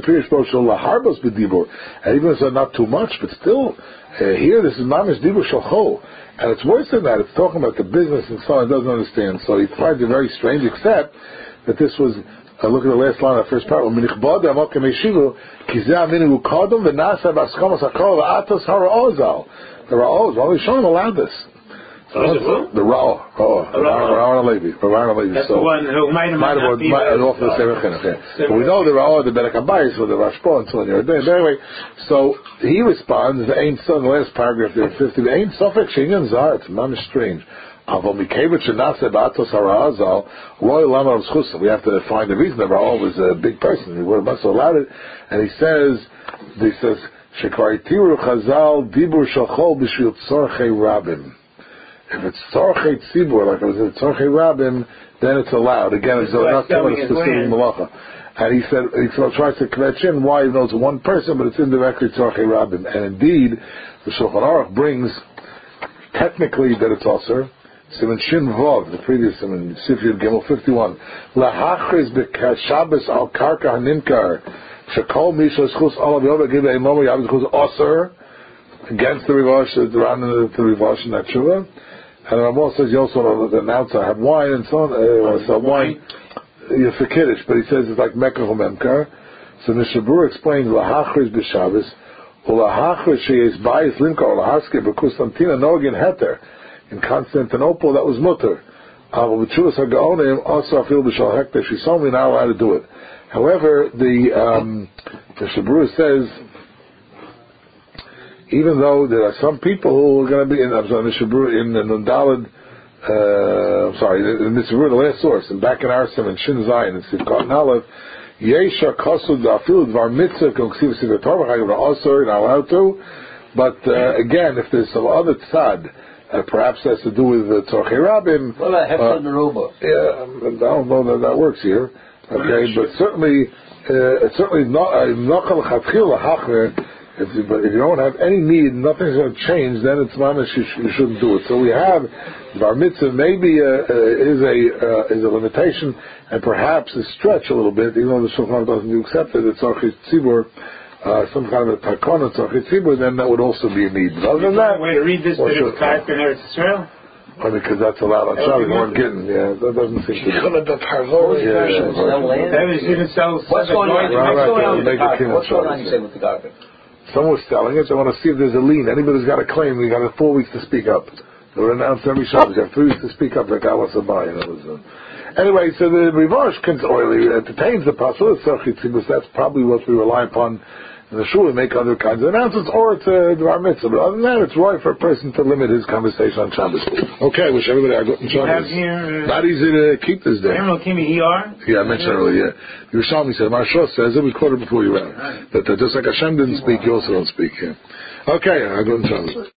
even if it's not too much, but still, uh, here this is Mamish Dibur Shalcho, and it's worse than that. It's talking about the business and so on. He doesn't understand. So he finds it very strange, except that this was. Uh, look at the last line of the first part. The Ra'os, well, Rishon allowed this. The Ra'o, Ra'o, Ra'o Levi, Ra'o Levi. That's the one who might have not been off the But we know the Ra'o, the Berek HaBayis, with the Rashpo, and so on. But anyway, so he responds, the Ein Son, the last paragraph there, fifty, the Ein Sofek Shinyan Zar, it's mamish strange. Avol Mikevich Shenase Ba'atos HaRa'azal, Roy Lama of Schusa. We have to find the reason that Ra'o was a big person. He would have must have allowed it. And he says, he says, Shekvar Tiru Chazal, Dibur Shalchol B'Shvil Tzorchei Rabim. If it's Tzorchei Tzibur, like it was in Tzorchei Rabim, then it's allowed. Again, it's not coming to specific malacha. And he said, he tries to kvetch in why, even though it's one person, but it's indirectly Tzorchei Rabim. And indeed, the Shulchan Aruch brings, technically, that it's also, Simon Shin Vov, the previous Simon, Sifyud Gimel fifty-one, Lahachriz b'Shabbos al Karka Haninkar, Shekol Misha Schus Olav Yoba Givei Momo Yavuz Schus Osir, against the Rivash, the Ran and the Rivash in that Shuvah. And the Ramah says, you also announce I have wine and so on, uh, so wine, uh, for Kiddush, but he says it's like Mekah Memkar. So Mishabur explains, Lahachriz b'Shabbos, Ulahachriz Sheyes Bayis Limka, Ulahaske b'Kustantina Nogin Heter. In Constantinople, that was mutter. Also, I feel b'shal hektar. She saw me now how to do it. However, the um, the Shabru says, even though there are some people who are going to be in, I'm sorry, the Shabru in the Nundalad, uh, I'm sorry, in the Shabru, the last source, and back in Arsim and Shin Zayin and Sivkot and Aleph, Yesha Kosud Afil Dvar Mitzvah Koksiv Siv Torah Chayim Osir and allowed to, but uh, again, if there's some other tzad. Uh, perhaps has to do with the uh, Tzorchei Rabim. Well, I have uh, the robot. Yeah, I don't know that that works here. Okay, but certainly, uh, certainly not. But if you don't have any need, nothing's going to change. Then it's mamish. You, sh- you shouldn't do it. So we have bar mitzvah. Maybe uh, uh, is a uh, is a limitation, and perhaps a stretch a little bit. Even though the Shulchan doesn't accept it, it's Tzorchei Tzibur. Uh, some kind of a takon or tzachit, then that would also be a need. But other than that, way to read this, that it was typed in Eretz Israel? Well, because that's allowed on Shabbos. We're getting, yeah, that doesn't seem to be. Yeah, yeah, that was even sell. What's going on? What's going on with the carpet? What's going on? You say with the carpet? Someone was selling it. They want to see if there's a lien. Anybody's got a claim. We got four weeks to speak up. They were announced every Shabbos. You have three weeks to speak up. Like I wants to buy. You know. So. Anyway, so the Rivash oily entertains the possibility of tzachit tzibus. That's probably what we rely upon. In the shul, we make other kinds of announcements, or it's a dvar mitzvah. But other than that, it's right for a person to limit his conversation on Shabbos. Okay, wish everybody a good Shabbos. Uh, Not easy to keep this day. Yeah, I mentioned earlier. Yeah. Yerushalmi said, Marsha says it. We quoted before you read. But uh, just like Hashem didn't speak, you also don't speak. Yeah. Okay, a good Shabbos.